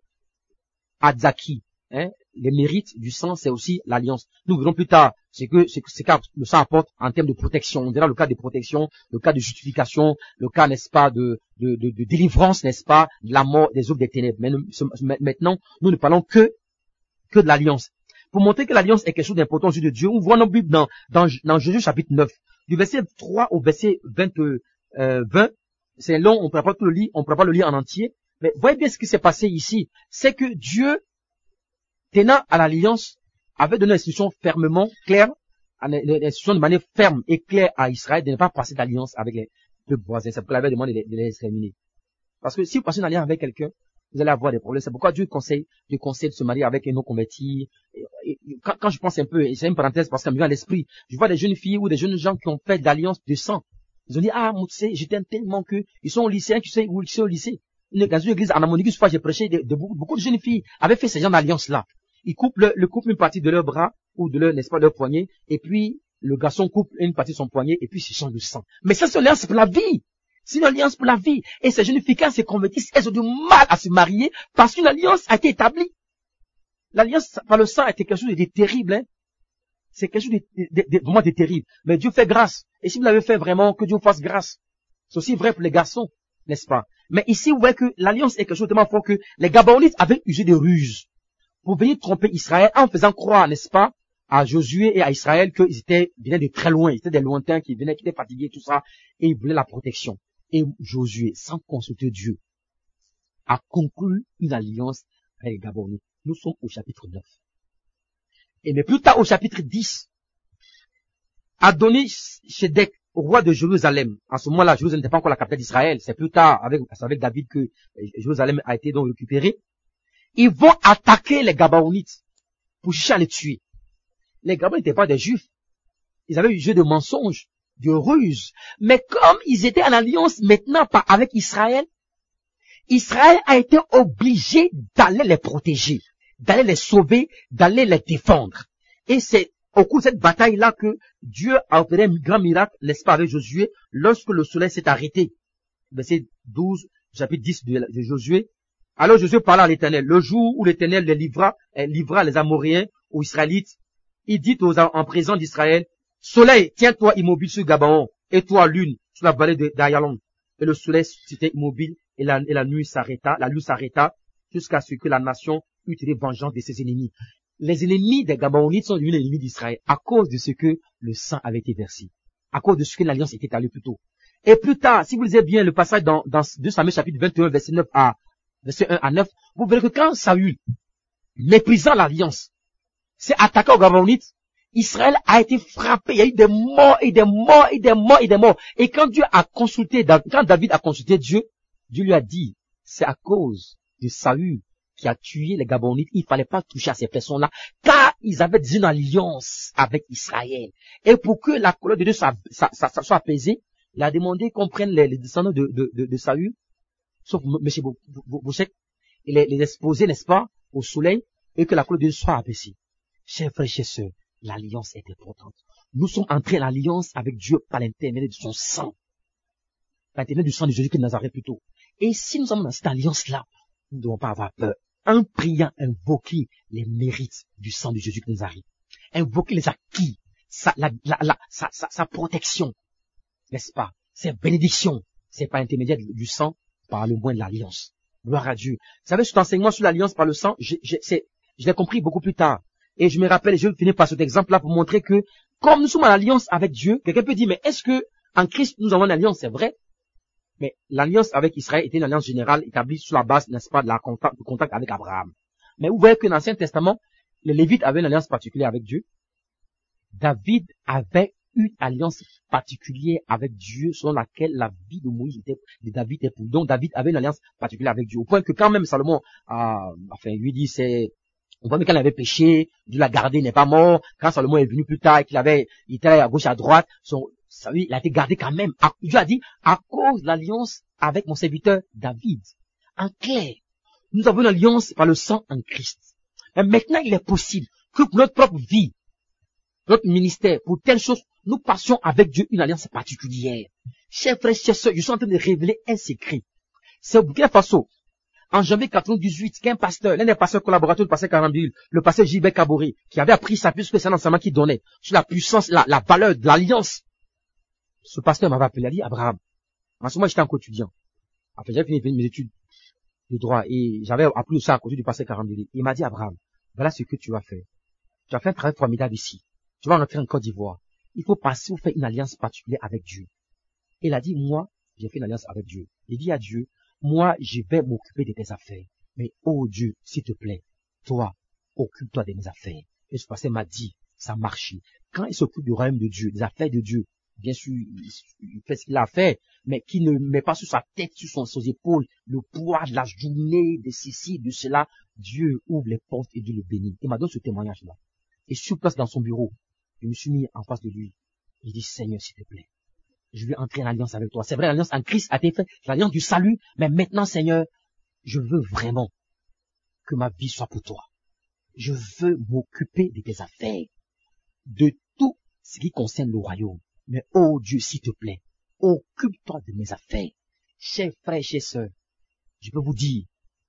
a des acquis. Hein, les mérites du sang, c'est aussi l'alliance. Nous verrons plus tard ce que, ce que, ce que le sang apporte en termes de protection. On verra le cas de protection, le cas de justification, le cas, n'est-ce pas, de, de, de, de délivrance, n'est-ce pas, de la mort des œuvres des ténèbres. Mais nous, maintenant, nous ne parlons que, que de l'alliance. Pour montrer que l'alliance est quelque chose d'important aux yeux de Dieu, on voit notre Bible dans, dans, dans Jésus chapitre neuf, du verset trois au verset vingt, euh, vingt. C'est long, on ne pourra pas tout le lire, on ne pourra pas le lire en entier. Mais voyez bien ce qui s'est passé ici. C'est que Dieu, tenant à l'alliance avait donné l'instruction fermement, claire, l'instruction de manière ferme et claire à Israël de ne pas passer d'alliance avec les peuples voisins. C'est pourquoi il avait demandé de les, de les exterminer. Parce que si vous passez une alliance avec quelqu'un, vous allez avoir des problèmes. C'est pourquoi Dieu conseille, Dieu conseille de se marier avec un non converti. Et, et, quand, quand je pense un peu, et c'est une parenthèse parce que ça me vient à l'esprit, je vois des jeunes filles ou des jeunes gens qui ont fait d'alliance de sang. Ils ont dit, ah, moi, tu sais, je t'aime tellement que, ils sont au lycée, tu sais, où ils sont au lycée. Dans une église, en Amonicus, une fois, j'ai prêché, de, de beaucoup, beaucoup de jeunes filles avaient fait ce genre d'alliance-là. Ils coupent le, le couple une partie de leur bras, ou de leur, n'est-ce pas, leur poignet, et puis, le garçon coupe une partie de son poignet, et puis, c'est change de sang. Mais ça, c'est une alliance pour la vie. C'est une alliance pour la vie. Et ces jeunes filles, quand elles se convertissent, elles ont du mal à se marier, parce qu'une alliance a été établie. L'alliance par le sang était quelque chose de terrible, hein. C'est quelque chose de, de, de, vraiment de terrible. Mais Dieu fait grâce. Et si vous l'avez fait vraiment, que Dieu vous fasse grâce. C'est aussi vrai pour les garçons, n'est-ce pas? Mais ici, vous voyez que l'alliance est quelque chose de tellement fort que les Gabaonites avaient usé de ruses pour venir tromper Israël en faisant croire, n'est-ce pas, à Josué et à Israël qu'ils étaient, venaient de très loin. Ils étaient des lointains qui venaient, qui étaient fatigués, tout ça. Et ils voulaient la protection. Et Josué, sans consulter Dieu, a conclu une alliance avec les Gabaonites. Nous sommes au chapitre neuf. Et mais plus tard, au chapitre dix, Adoni-Shedek, roi de Jérusalem. En ce moment-là, Jérusalem n'était pas encore la capitale d'Israël. C'est plus tard, avec, avec David, que Jérusalem a été donc récupérée. Ils vont attaquer les Gabaonites pour chercher à les tuer. Les Gabaonites n'étaient pas des Juifs. Ils avaient eu jeu de mensonges, de ruses. Mais comme ils étaient en alliance maintenant pas avec Israël, Israël a été obligé d'aller les protéger, d'aller les sauver, d'aller les défendre. Et c'est au cours de cette bataille-là que Dieu a opéré un grand miracle, n'est-ce pas, avec Josué, lorsque le soleil s'est arrêté. Verset douze, chapitre dix de, de Josué. Alors Josué parla à l'Éternel. Le jour où l'Éternel les livra, livra les Amoréens aux Israélites, il dit aux, en présence d'Israël, soleil, tiens-toi immobile sur Gabaon, et toi lune, sur la vallée d'Ayalon. Et le soleil s'était immobile, et la, et la nuit s'arrêta, la lune s'arrêta, jusqu'à ce que la nation eût tiré vengeance de ses ennemis. Les ennemis des Gabaonites sont devenus les ennemis d'Israël à cause de ce que le sang avait été versé, à cause de ce que l'alliance était allée plus tôt. Et plus tard, si vous lisez bien le passage dans, dans deux Samuel chapitre vingt et un, verset neuf à, verset un à neuf, vous verrez que quand Saül, méprisant l'alliance, s'est attaqué aux Gabaonites, Israël a été frappé, il y a eu des morts et des morts et des morts et des morts. Et quand Dieu a consulté, quand David a consulté Dieu, Dieu lui a dit, c'est à cause de Saül qui a tué les Gabaonites, il fallait pas toucher à ces personnes-là, car ils avaient une alliance avec Israël. Et pour que la colère de Dieu soit, ça, ça, ça soit apaisée, il a demandé qu'on prenne les, les descendants de, de, de, de Saül, sauf M. Bouchek, et les, les exposer, n'est-ce pas, au soleil, et que la colère de Dieu soit apaisée. Chers frères et chers sœurs, l'alliance est importante. Nous sommes entrés en alliance avec Dieu par l'intermédiaire de son sang. Par l'intermédiaire du sang de Jésus-Christ de Nazareth plutôt. Et si nous sommes dans cette alliance-là, nous ne devons pas avoir peur. En priant, invoquer les mérites du sang de Jésus-Christ de Nazareth. Invoquer les acquis, sa, la, la, la, sa, sa, sa protection. N'est-ce pas? Ses bénédictions. C'est par l'intermédiaire du, du sang, par le moyen de l'alliance. Gloire à Dieu. Vous savez, cet enseignement sur l'alliance par le sang, je, je, je l'ai compris beaucoup plus tard. Et je me rappelle, je vais finir par cet exemple-là pour montrer que, comme nous sommes en alliance avec Dieu, quelqu'un peut dire, mais est-ce que, en Christ, nous avons une alliance? C'est vrai. Mais l'alliance avec Israël était une alliance générale établie sur la base, n'est-ce pas, de la contact, du contact avec Abraham. Mais vous voyez que dans l'Ancien Testament, les Lévites avaient une alliance particulière avec Dieu. David avait une alliance particulière avec Dieu, selon laquelle la vie de Moïse était, de David était pour. Donc David avait une alliance particulière avec Dieu. Au point que quand même Salomon, a, enfin, lui dit, c'est, on voit que quand il avait péché, Dieu l'a gardé, il n'est pas mort. Quand Salomon est venu plus tard et qu'il avait, il était à gauche, à droite, son, ça, oui, il a été gardé quand même. Dieu a dit, à cause de l'alliance avec mon serviteur David. En clair, nous avons une alliance par le sang en Christ. Mais maintenant, il est possible que pour notre propre vie, notre ministère, pour telle chose, nous passions avec Dieu une alliance particulière. Chers frères, chers sœurs, je suis en train de révéler un secret. C'est au Burkina Faso, en janvier quatre-vingt-dix-huit, qu'un pasteur, l'un des pasteurs collaborateurs du pasteur Karambule, le pasteur Gilbert Kaboré, qui avait appris sa puissance, c'est un enseignement qu'il donnait, sur la puissance, la, la valeur de l'alliance. Ce pasteur m'avait appelé, il a dit, Abraham, en ce moment j'étais encore étudiant. Enfin, j'avais fini mes études de droit et j'avais appris ça à côté du pasteur Karambule. Il m'a dit, Abraham, voilà ce que tu vas faire. Tu as fait un travail formidable ici. Tu vas rentrer en Côte d'Ivoire. Il faut passer ou faire une alliance particulière avec Dieu. Et il a dit, moi, j'ai fait une alliance avec Dieu. Il dit à Dieu, moi, je vais m'occuper de tes affaires. Mais, oh Dieu, s'il te plaît, toi, occupe-toi de mes affaires. Et ce pasteur m'a dit, ça marche. Quand il s'occupe du royaume de Dieu, des affaires de Dieu, bien sûr, il, il fait ce qu'il a fait, mais qu'il ne met pas sur sa tête, sur son, ses épaules, le poids de la journée, de ceci, de cela. Dieu ouvre les portes et Dieu le bénit. Il m'a donné ce témoignage-là. Et sur place dans son bureau, je me suis mis en face de lui. Il dit, Seigneur, s'il te plaît, je veux entrer en alliance avec toi. C'est vrai, l'alliance en Christ a été faite, l'alliance du salut, mais maintenant, Seigneur, je veux vraiment que ma vie soit pour toi. Je veux m'occuper de tes affaires, de tout ce qui concerne le royaume. Mais, oh Dieu, s'il te plaît, occupe-toi de mes affaires. Chers frères, chers sœurs, je peux vous dire,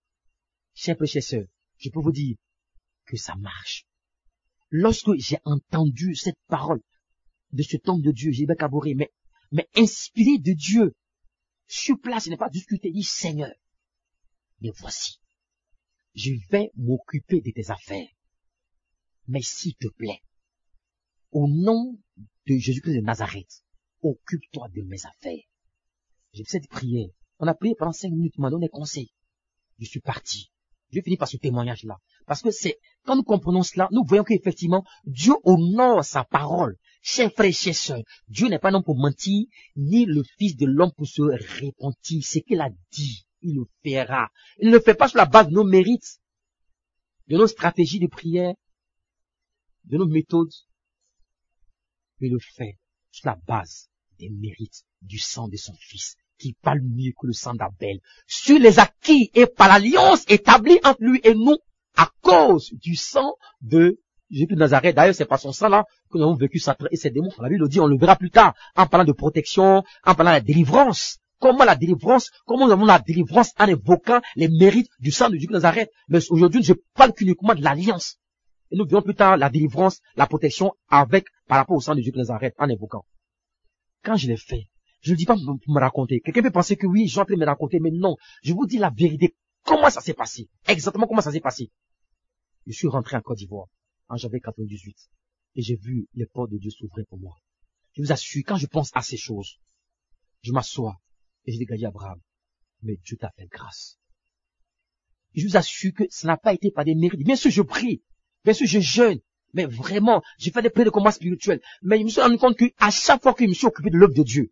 chers frères, chers sœurs, je peux vous dire que ça marche. Lorsque j'ai entendu cette parole de cet homme de Dieu, Gilbert Kaboré, mais, mais inspiré de Dieu, sur place, je n'ai pas discuté, dit Seigneur, mais voici, je vais m'occuper de tes affaires. Mais s'il te plaît, au nom de Jésus-Christ de Nazareth, occupe-toi de mes affaires. J'ai fait cette prière. On a prié pendant cinq minutes, m'a donné conseil. Je suis parti. Je finis par ce témoignage-là. Parce que c'est, quand nous comprenons cela, nous voyons qu'effectivement, Dieu honore sa parole. Chers frères et chers sœurs, Dieu n'est pas un homme pour mentir, ni le fils de l'homme pour se repentir. Ce qu'il a dit, il le fera. Il ne le fait pas sur la base de nos mérites, de nos stratégies de prière, de nos méthodes, mais il le fait sur la base des mérites du sang de son fils, qui parle mieux que le sang d'Abel, sur les acquis et par l'alliance établie entre lui et nous, à cause du sang de Jésus de Nazareth. D'ailleurs, c'est par son sang-là que nous avons vécu Satan et ses démons. La Bible le dit, on le verra plus tard, en parlant de protection, en parlant de la délivrance. Comment la délivrance, comment nous avons la délivrance en évoquant les mérites du sang de Jésus de Nazareth. Mais aujourd'hui, je parle qu'uniquement de l'alliance. Et nous verrons plus tard la délivrance, la protection avec, par rapport au sang de Jésus de Nazareth, en évoquant. Quand je l'ai fait, je ne dis pas pour me raconter. Quelqu'un peut penser que oui, j'ai en train de me raconter, mais non. Je vous dis la vérité. Comment ça s'est passé? Exactement comment ça s'est passé. Je suis rentré en Côte d'Ivoire, en janvier quatre-vingt-dix-huit. Et j'ai vu les portes de Dieu s'ouvrir pour moi. Je vous assure, quand je pense à ces choses, je m'assois et je dis, Gadi Abraham, mais Dieu t'a fait grâce. Et je vous assure que ça n'a pas été par des mérites. Bien sûr, je prie. Bien sûr, je jeûne. Mais vraiment, j'ai fait des prières de combat spirituel. Mais je me suis rendu compte qu'à chaque fois que je me suis occupé de l'œuvre de Dieu,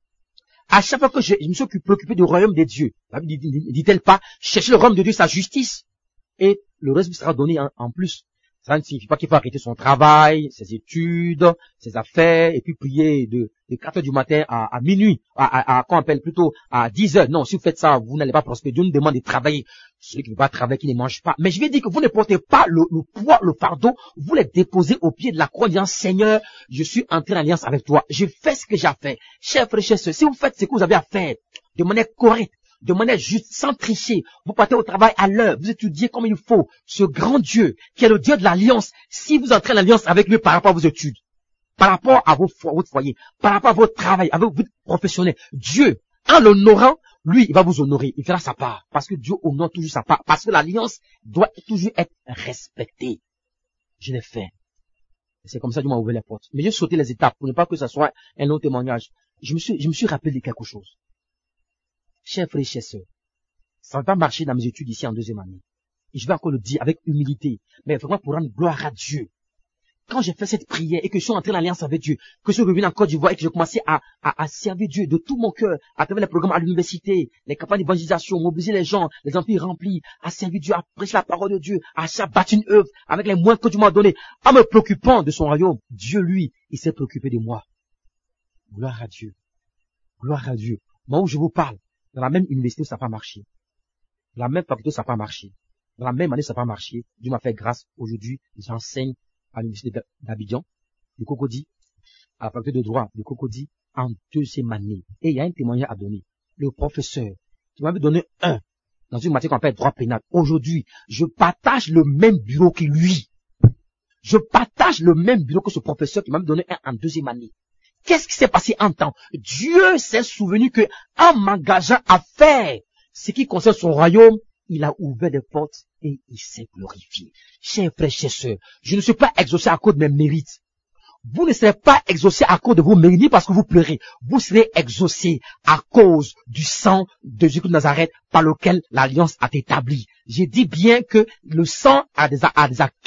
à chaque fois que je, je me suis occupé du royaume des dieux, dit-elle pas, chercher le royaume de Dieu, sa justice, et le reste vous sera donné en, en plus. Ça ne signifie pas qu'il faut arrêter son travail, ses études, ses affaires, et puis prier de, de quatre heures du matin à, à minuit, à, à, à, qu'on appelle plutôt à dix heures. Non, si vous faites ça, vous n'allez pas prospérer. Dieu nous demande de travailler. Celui qui ne veut pas travailler, qui ne mange pas. Mais je vais dire que vous ne portez pas le, le poids, le fardeau, vous les déposez au pied de la croix en disant, Seigneur, je suis entré en alliance avec toi. Je fais ce que j'ai à faire. Chers frères et chers sœurs, si vous faites ce que vous avez à faire de manière correcte, de manière juste, sans tricher, vous partez au travail à l'heure, vous étudiez comme il faut, ce grand Dieu, qui est le Dieu de l'alliance, si vous entrez en alliance avec lui par rapport à vos études, par rapport à vos fo- votre foyer, par rapport à votre travail, à votre professionnel, Dieu, en l'honorant, lui, il va vous honorer, il fera sa part, parce que Dieu honore toujours sa part, parce que l'alliance doit toujours être respectée. Je l'ai fait. C'est comme ça que Dieu m'a ouvert les portes. Mais j'ai sauté les étapes, pour ne pas que ce soit un long témoignage. Je me suis, je me suis rappelé de quelque chose. Chers frères et chers sœurs, ça va pas marcher dans mes études ici en deuxième année. Et je vais encore le dire avec humilité, mais vraiment pour rendre gloire à Dieu. Quand j'ai fait cette prière et que je suis entré en alliance avec Dieu, que je suis revenu en Côte d'Ivoire et que j'ai commencé à, à, à servir Dieu de tout mon cœur, à travers les programmes à l'université, les campagnes d'évangélisation, mobiliser les gens, les empires remplis, à servir Dieu, à prêcher la parole de Dieu, à bâtir une œuvre avec les moyens que Dieu m'a donnés, en me préoccupant de son royaume. Dieu, lui, il s'est préoccupé de moi. Gloire à Dieu. Gloire à Dieu. Moi où je vous parle, dans la même université, ça n'a pas marché. Dans la même faculté, ça n'a pas marché. Dans la même année, ça n'a pas marché. Dieu m'a fait grâce. Aujourd'hui, j'enseigne à l'université d'Abidjan, du Cocody, à la faculté de droit du Cocody, en deuxième année. Et il y a un témoignage à donner. Le professeur, qui m'avait donné un, dans une matière qu'on appelle droit pénal. Aujourd'hui, je partage le même bureau que lui. Je partage le même bureau que ce professeur qui m'avait donné un en deuxième année. Qu'est-ce qui s'est passé en temps? Dieu s'est souvenu que, en m'engageant à faire ce qui concerne son royaume, il a ouvert les portes et il s'est glorifié. Chers frères, chers sœurs, je ne suis pas exaucé à cause de mes mérites. Vous ne serez pas exaucé à cause de vos mérites, ni parce que vous pleurez. Vous serez exaucé à cause du sang de Jésus de Nazareth par lequel l'alliance a été établie. J'ai dit bien que le sang a des, a des acquis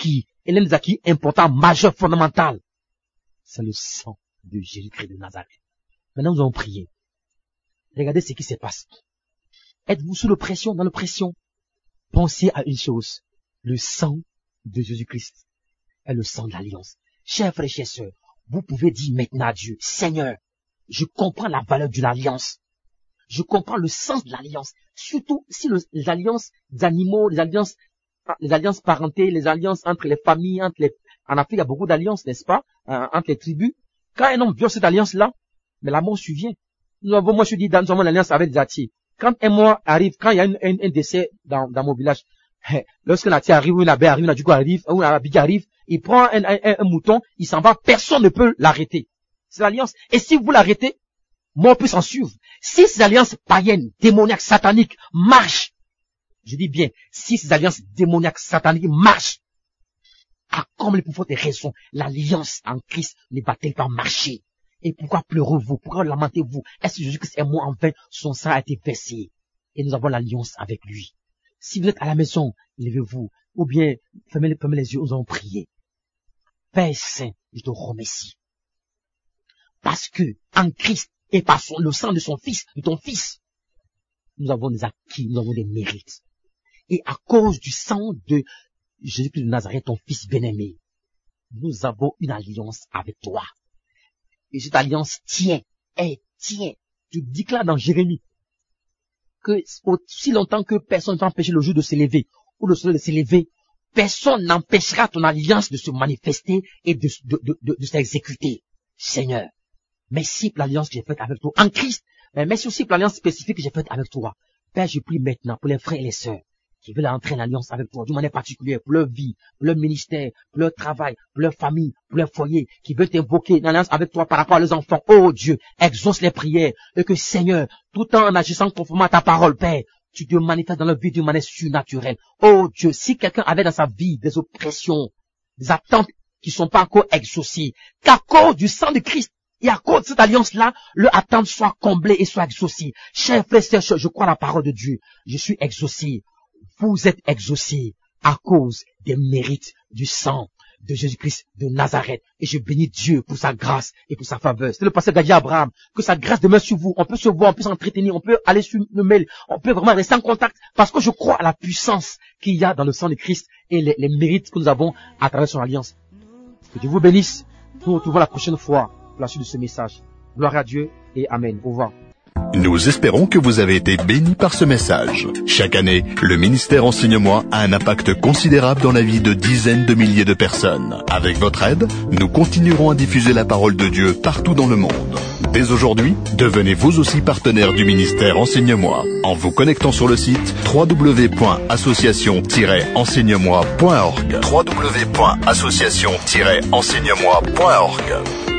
Et l'un des acquis importants, majeur, fondamental, c'est le sang de Jésus-Christ de Nazareth. Maintenant, nous allons prier. Regardez ce qui se passe. Êtes-vous sous l'oppression, dans l'oppression? Pensez à une chose. Le sang de Jésus-Christ est le sang de l'alliance. Chers frères et chères sœurs, vous pouvez dire maintenant à Dieu, Seigneur, je comprends la valeur d'une alliance. Je comprends le sens de l'alliance. Surtout si le, les alliances d'animaux, les alliances, les alliances parentées, les alliances entre les familles, entre les, en Afrique, il y a beaucoup d'alliances, n'est-ce pas, euh, entre les tribus. Quand un homme viole cette alliance-là, mais la mort survient. Nous avons, moi, je dis, nous avons l'alliance avec des Atiers. Quand un mort arrive, quand il y a un, un, un décès dans, dans mon village, lorsqu'un Atier arrive, ou une abeille arrive, un Adjouko arrive, ou un Abiga arrive, il prend un, un, un, un mouton, il s'en va, personne ne peut l'arrêter. C'est l'alliance. Et si vous l'arrêtez, mort peut s'en suivre. Si ces alliances païennes, démoniaques, sataniques marchent, je dis bien, si ces alliances démoniaques, sataniques marchent, à comme pour des raisons, l'alliance en Christ ne va-t-elle pas marcher? Et pourquoi pleurez-vous? Pourquoi lamentez-vous? Est-ce que Jésus-Christ est mort en vain? Son sang a été versé. Et nous avons l'alliance avec lui. Si vous êtes à la maison, levez-vous. Ou bien, fermez, fermez les yeux, nous allons prier. Père Saint, je te remercie. Parce que, en Christ, et par son, le sang de son fils, de ton fils, nous avons des acquis, nous avons des mérites. Et à cause du sang de Jésus-Christ de Nazareth, ton fils bien-aimé, nous avons une alliance avec toi. Et cette alliance tient, elle tient. Tu déclares dans Jérémie que aussi longtemps que personne ne va empêcher le jour de s'élever ou le soleil de s'élever, personne n'empêchera ton alliance de se manifester et de, de, de, de, de s'exécuter. Seigneur, merci pour l'alliance que j'ai faite avec toi en Christ, mais merci aussi pour l'alliance spécifique que j'ai faite avec toi. Père, je prie maintenant pour les frères et les sœurs qui veulent entrer en alliance avec toi d'une manière particulière pour leur vie, pour leur ministère, pour leur travail, pour leur famille, pour leur foyer, qui veulent t'invoquer une alliance avec toi par rapport à leurs enfants. Oh Dieu, exauce les prières et que Seigneur, tout en agissant conformément à ta parole, Père, tu te manifestes dans leur vie d'une manière surnaturelle. Oh Dieu, si quelqu'un avait dans sa vie des oppressions, des attentes qui ne sont pas encore exaucées, qu'à cause du sang de Christ, et à cause de cette alliance-là, leur attente soit comblée et soit exaucée. Chers frères et sœurs, je crois à la parole de Dieu. Je suis exaucé. Vous êtes exaucés à cause des mérites du sang de Jésus-Christ de Nazareth. Et je bénis Dieu pour sa grâce et pour sa faveur. C'est le pasteur Gadji Abraham. Que sa grâce demeure sur vous. On peut se voir, on peut s'entretenir, on peut aller sur le mail, on peut vraiment rester en contact parce que je crois à la puissance qu'il y a dans le sang de Christ et les, les mérites que nous avons à travers son alliance. Que Dieu vous bénisse. Nous nous retrouvons la prochaine fois pour la suite de ce message. Gloire à Dieu et Amen. Au revoir. Nous espérons que vous avez été bénis par ce message. Chaque année, le ministère Enseigne-moi a un impact considérable dans la vie de dizaines de milliers de personnes. Avec votre aide, nous continuerons à diffuser la parole de Dieu partout dans le monde. Dès aujourd'hui, devenez vous aussi partenaire du ministère Enseigne-moi en vous connectant sur le site w w w point association tiret enseigne moi point org. w w w point association tiret enseigne moi point org.